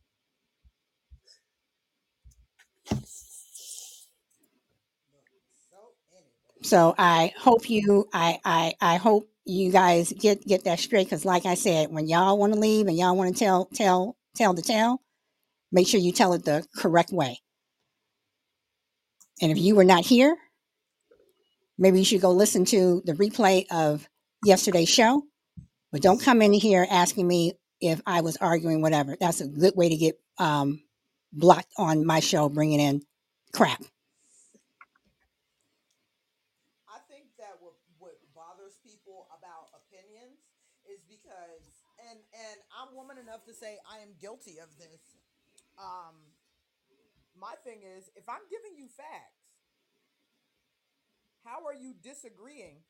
So I hope I hope you guys get that straight, because like I said, when y'all want to leave and y'all want to tell the tale, make sure you tell it the correct way. And if you were not here, maybe you should go listen to the replay of yesterday's show. But don't come in here asking me if I was arguing, whatever. That's a good way to get blocked on my show, bringing in crap. I think that what bothers people about opinions is because, and I'm woman enough to say I am guilty of this. Um, my thing is, if I'm giving you facts, how are you disagreeing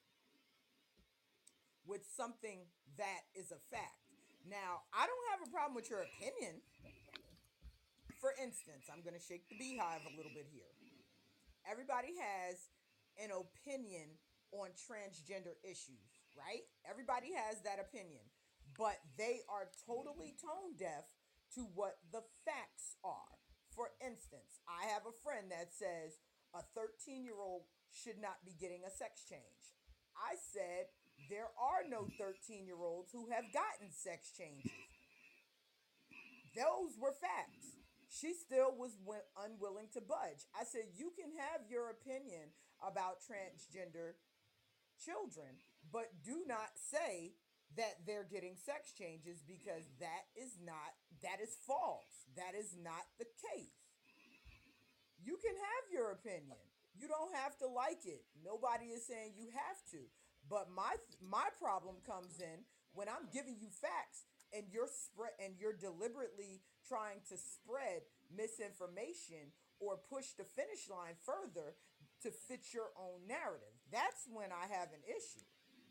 with something that is a fact? Now, I don't have a problem with your opinion. For instance, I'm going to shake the beehive a little bit here. Everybody has an opinion on transgender issues, right? Everybody has that opinion, but they are totally tone deaf to what the facts are. For instance, I have a friend that says a 13-year-old should not be getting a sex change. I said there are no 13-year-olds who have gotten sex changes. Those were facts. She still was unwilling to budge. I said, you can have your opinion about transgender children, but do not say that they're getting sex changes, because that is false. That is not the case. You can have your opinion. You don't have to like it. Nobody is saying you have to. But my problem comes in when I'm giving you facts and you're deliberately trying to spread misinformation or push the finish line further to fit your own narrative. That's when I have an issue.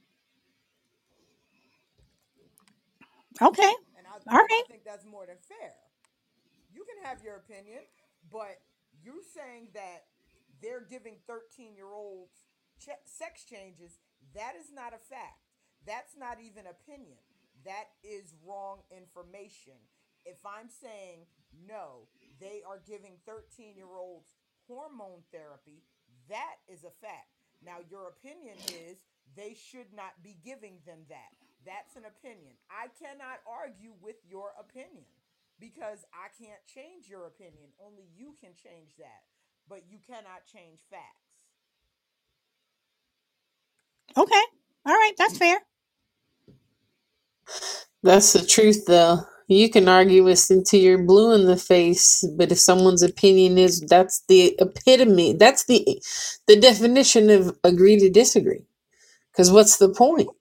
Okay. And All I right. think that's more than fair. You can have your opinion, but you're saying that they're giving 13-year-olds sex changes. That is not a fact. That's not even opinion. That is wrong information. If I'm saying no, they are giving 13-year-olds hormone therapy, that is a fact. Now, your opinion is they should not be giving them that. That's an opinion. I cannot argue with your opinion because I can't change your opinion. Only you can change that, but you cannot change facts. Okay. All right. That's fair. That's the truth, though. You can argue us until you're blue in the face, but if someone's opinion is, that's the epitome, that's the definition of agree to disagree. Because what's the point?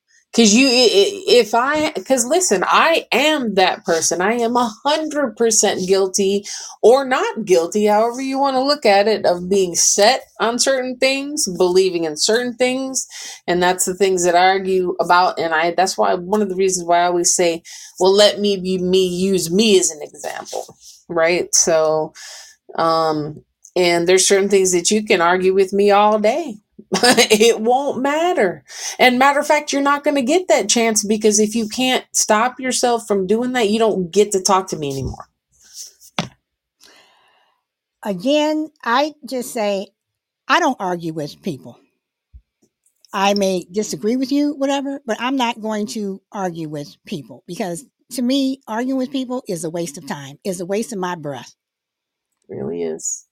Because listen, I am that person. I am 100% guilty or not guilty, however you want to look at it, of being set on certain things, believing in certain things. And that's the things that I argue about. And that's why one of the reasons why I always say, well, let me be me, use me as an example. Right. So, and there's certain things that you can argue with me all day. It won't matter. And matter of fact, you're not going to get that chance, because if you can't stop yourself from doing that, you don't get to talk to me anymore. Again, I just say I don't argue with people. I may disagree with you, whatever, but I'm not going to argue with people, because to me, arguing with people is a waste of time, is a waste of my breath. It really is.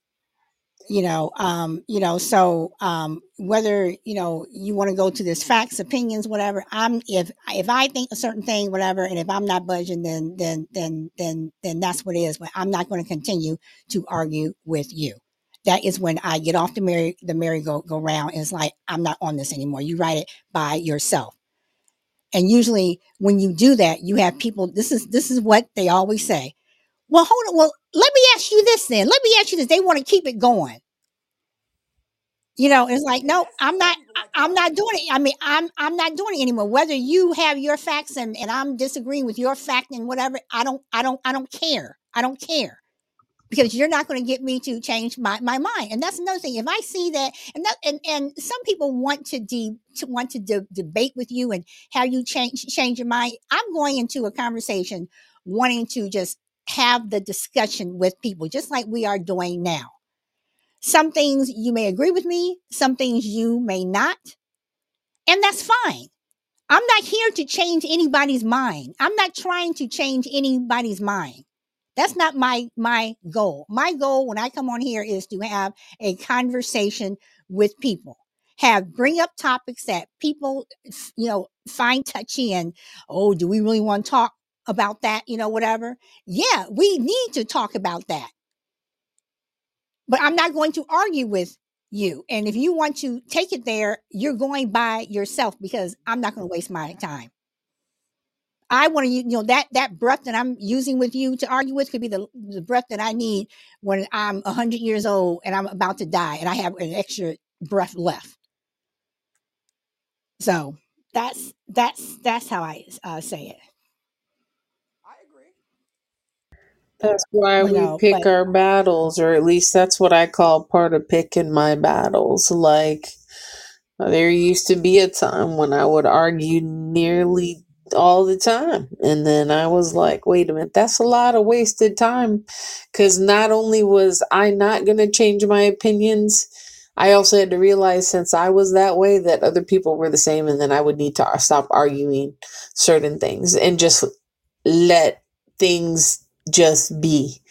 So whether you want to go to this facts, opinions, whatever. If I think a certain thing, whatever, and if I'm not budging, then that's what it is. But I'm not going to continue to argue with you. That is when I get off the merry-go-round, and it's like, I'm not on this anymore. You ride it by yourself. And usually when you do that, you have people. This is what they always say. Well, hold on. Well, let me ask you this then. Let me ask you this. They want to keep it going. It's like, no, That's I'm some not. people like to I'm not argue. doing it. I mean, I'm not doing it anymore. Whether you have your facts and I'm disagreeing with your fact and whatever, I don't care. I don't care, because you're not going to get me to change my mind. And that's another thing. If I see that, and some people want to debate with you and how you change your mind. I'm going into a conversation wanting to just have the discussion with people, just like we are doing now. Some things you may agree with me, some things you may not, and that's fine. I'm not here to change anybody's mind. I'm not trying to change anybody's mind. That's not my goal. My goal when I come on here is to have a conversation with people. Bring up topics that people find touchy, and oh, do we really want to talk about that, whatever. Yeah, we need to talk about that. But I'm not going to argue with you. And if you want to take it there, you're going by yourself, because I'm not going to waste my time. I want to, that breath that I'm using with you to argue with could be the breath that I need when I'm 100 years old and I'm about to die and I have an extra breath left. So that's how I say it. I agree. That's why You we know, but pick our battles, or at least that's what I call part of picking my battles. Like, there used to be a time when I would argue nearly all the time. And then I was like, wait a minute, that's a lot of wasted time. Because not only was I not going to change my opinions, I also had to realize, since I was that way, that other people were the same. And then I would need to stop arguing certain things and just let things just be.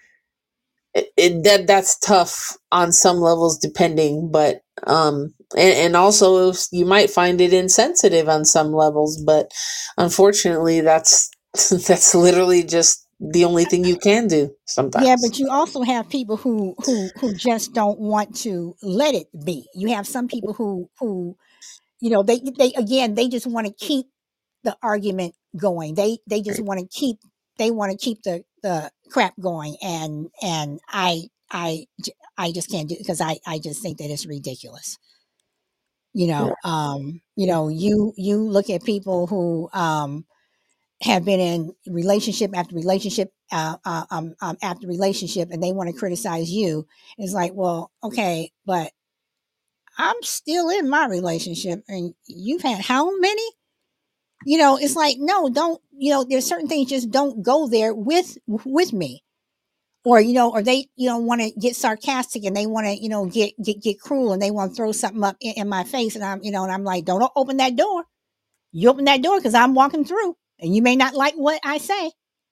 That's tough on some levels, depending, but and also you might find it insensitive on some levels, but unfortunately that's that's literally just the only thing you can do yeah, sometimes. but you also have people who just don't want to let it be. You have some people who they just want to keep the argument going. They just want to keep the crap going, and I just can't do it, because I just think that it's ridiculous. Yeah. You look at people who have been in relationship after relationship after relationship, and they want to criticize you. It's like, well, okay, but I'm still in my relationship, and you've had how many? It's like, no, don't. There's certain things, just don't go there with me. Or they want to get sarcastic, and they want to get cruel, and they want to throw something up in my face, and I'm like, don't open that door. You open that door, because I'm walking through, and you may not like what I say.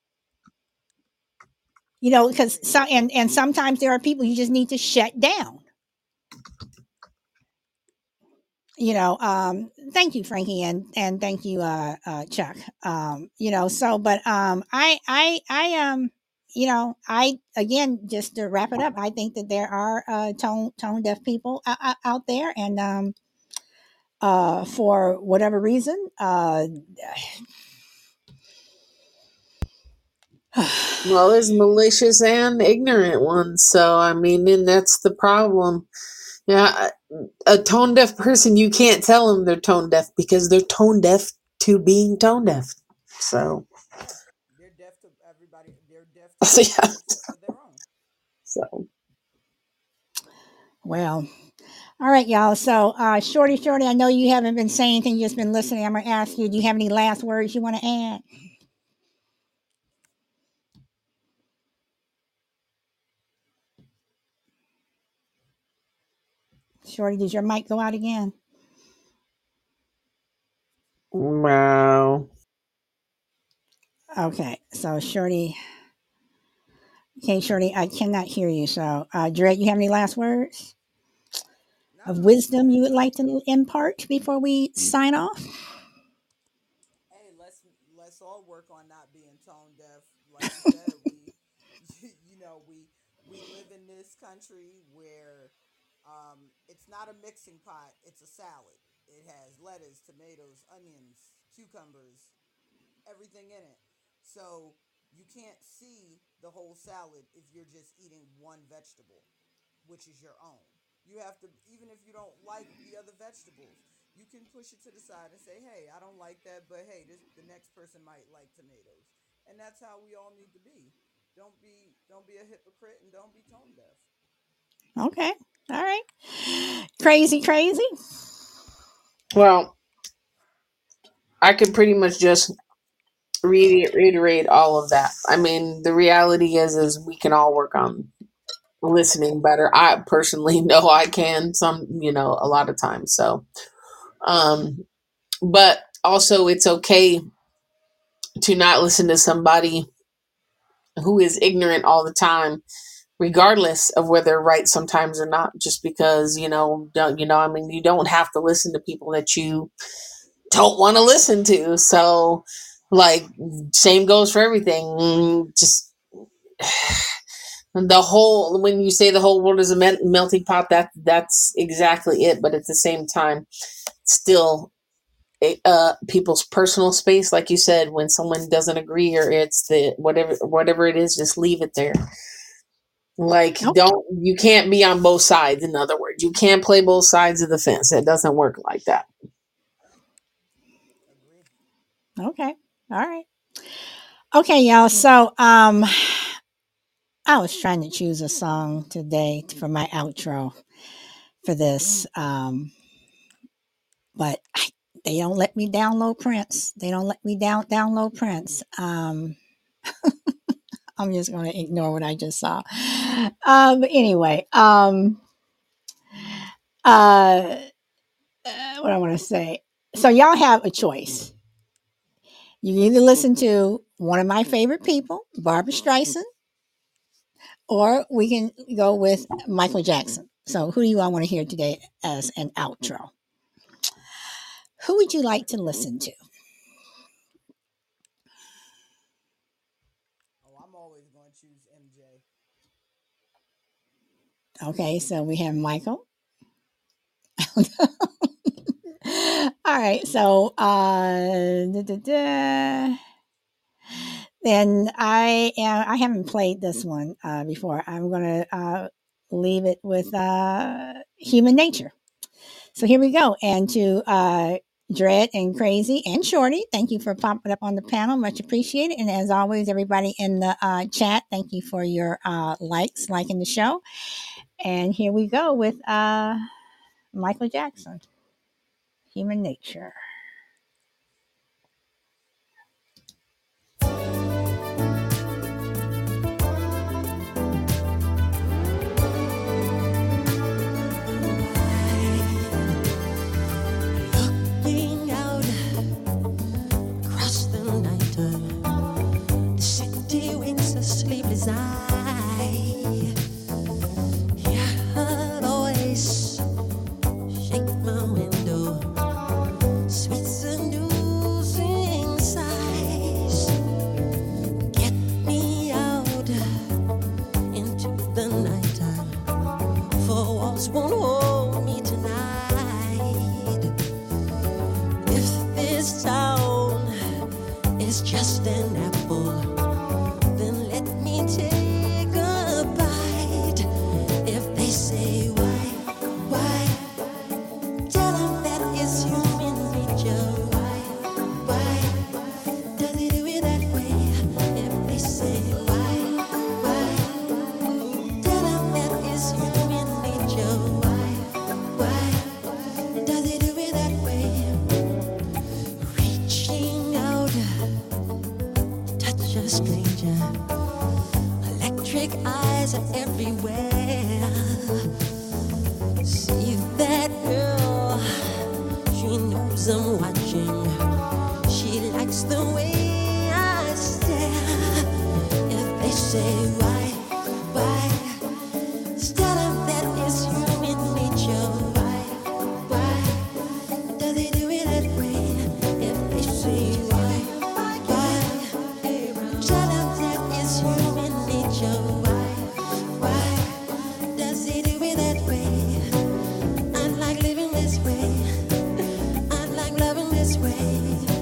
Because and sometimes there are people you just need to shut down. Thank you, Frankie, and thank you, Chuck. But I, again, just to wrap it up, I think that there are tone deaf people out there, and for whatever reason, Well, there's malicious and ignorant ones, so I mean, and that's the problem. Yeah, a tone deaf person, you can't tell them they're tone deaf, because they're tone deaf to being tone deaf. So They're deaf to everybody. They're deaf to so everybody yeah. except for their own. So well, All right, y'all. So, Shorty, I know you haven't been saying anything, you've just been listening. I'm going to ask you, do you have any last words you want to add? Shorty, did your mic go out again? Wow. Okay, so Shorty, okay, Shorty, I cannot hear you. So, Dred, you have any last words of No. wisdom you would like to impart before we sign off? Hey, let's all work on not being tone deaf. Like you said, we we live in this country where it's not a mixing pot, it's a salad. It has lettuce, tomatoes, onions, cucumbers, everything in it. So you can't see the whole salad if you're just eating one vegetable, which is your own. You have to, even if you don't like the other vegetables, you can push it to the side and say, "Hey, I don't like that, but hey, the next person might like tomatoes." And that's how we all need to be. Don't be a hypocrite and don't be tone deaf. Okay, all right. Crazy. Well, I could pretty much just reiterate all of that. I mean, the reality is we can all work on listening better. I personally know I can a lot of times. So, but also it's okay to not listen to somebody who is ignorant all the time, regardless of whether they're right sometimes or not, just because, I mean, you don't have to listen to people that you don't want to listen to. So, like, same goes for everything. Just when you say the whole world is a melting pot, that's exactly it. But at the same time, still, people's personal space, like you said, when someone doesn't agree or it's the whatever it is, just leave it there. Like, Nope. you can't be on both sides. In other words, you can't play both sides of the fence. It doesn't work like that. Agree. Okay, all right. Okay, y'all. So, I was trying to choose a song today for my outro for this, but they don't let me download Prince. They don't let me download Prince. I'm just going to ignore what I just saw. But anyway, uh, what I want to say. So y'all have a choice. You can either listen to one of my favorite people, Barbara Streisand, or we can go with Michael Jackson. So who do you all want to hear today as an outro? Who would you like to listen to? Oh, I'm always going to choose MJ. Okay, so we have Michael. All right, so then I haven't played this one before. I'm gonna leave it with Human Nature. So here we go. And to Dred and Crazy and Shorty, thank you for popping up on the panel. Much appreciated. And as always, everybody in the chat, thank you for your liking the show. And here we go with Michael Jackson, Human Nature. Looking out across the night, the city winks a sleepless eye. Hear her voice shake my window, sweet seducing sighs. Get me out into the night, for walls won't hold me tonight. If this town is just an apple, then let me take a bite. If they say why, tell them that it's human nature. Why does it do it that way? If they say why, tell them that it's human nature. Why eyes are everywhere. See that girl, she knows I'm watching. She likes the way I stare. If they say why, tell them that it's human nature. Why does he do it that way? If they say why, tell them that it's human nature. Why does he do it that way? I like living this way. I like loving this way.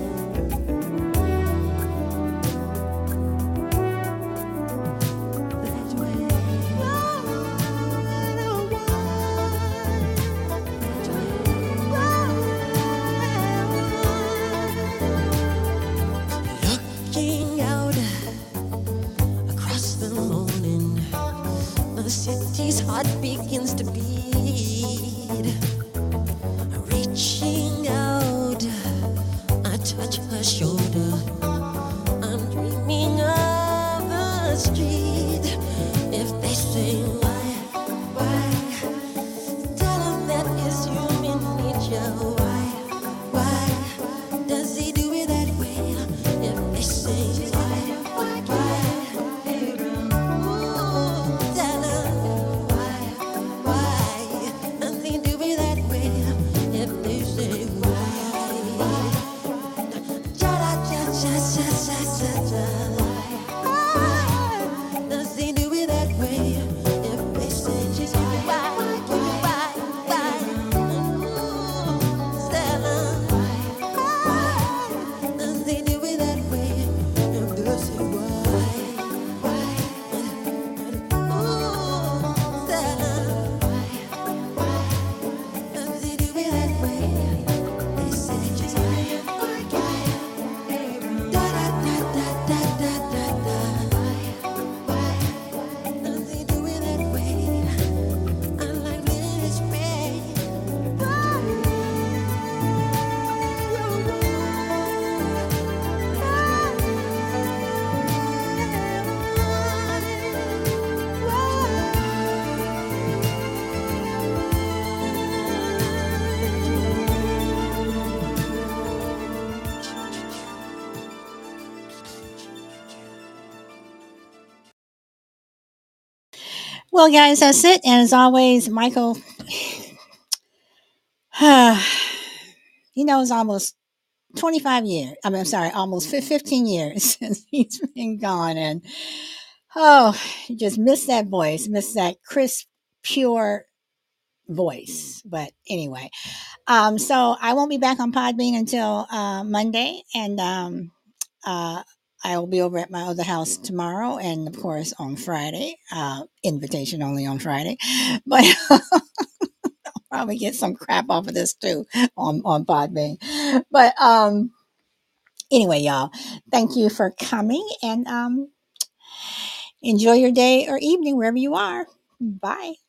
Looking out across the morning, the city's heart begins to beat. Reaching out, I touch her shoulder. I'm dreaming of the street. If they say why, tell them that it's human nature. Why does he do it that way? If they say why, tell them why does he do it that way? If they say why, does he do it that way? If they say why, tell them does he do it that way? If they say why, tell them does he do it that way? They say da da da da da da da. Does he do it that way? I like living this way. Well, guys, that's it. And as always, Michael, he knows almost 25 years. I'm sorry, almost 15 years since he's been gone. And oh, just miss that voice, miss that crisp, pure voice. But anyway, so I won't be back on Podbean until Monday. And I will be over at my other house tomorrow and, of course, on Friday. Invitation only on Friday. But probably get some crap off of this too on Podbean. But anyway, y'all, thank you for coming and enjoy your day or evening wherever you are. Bye.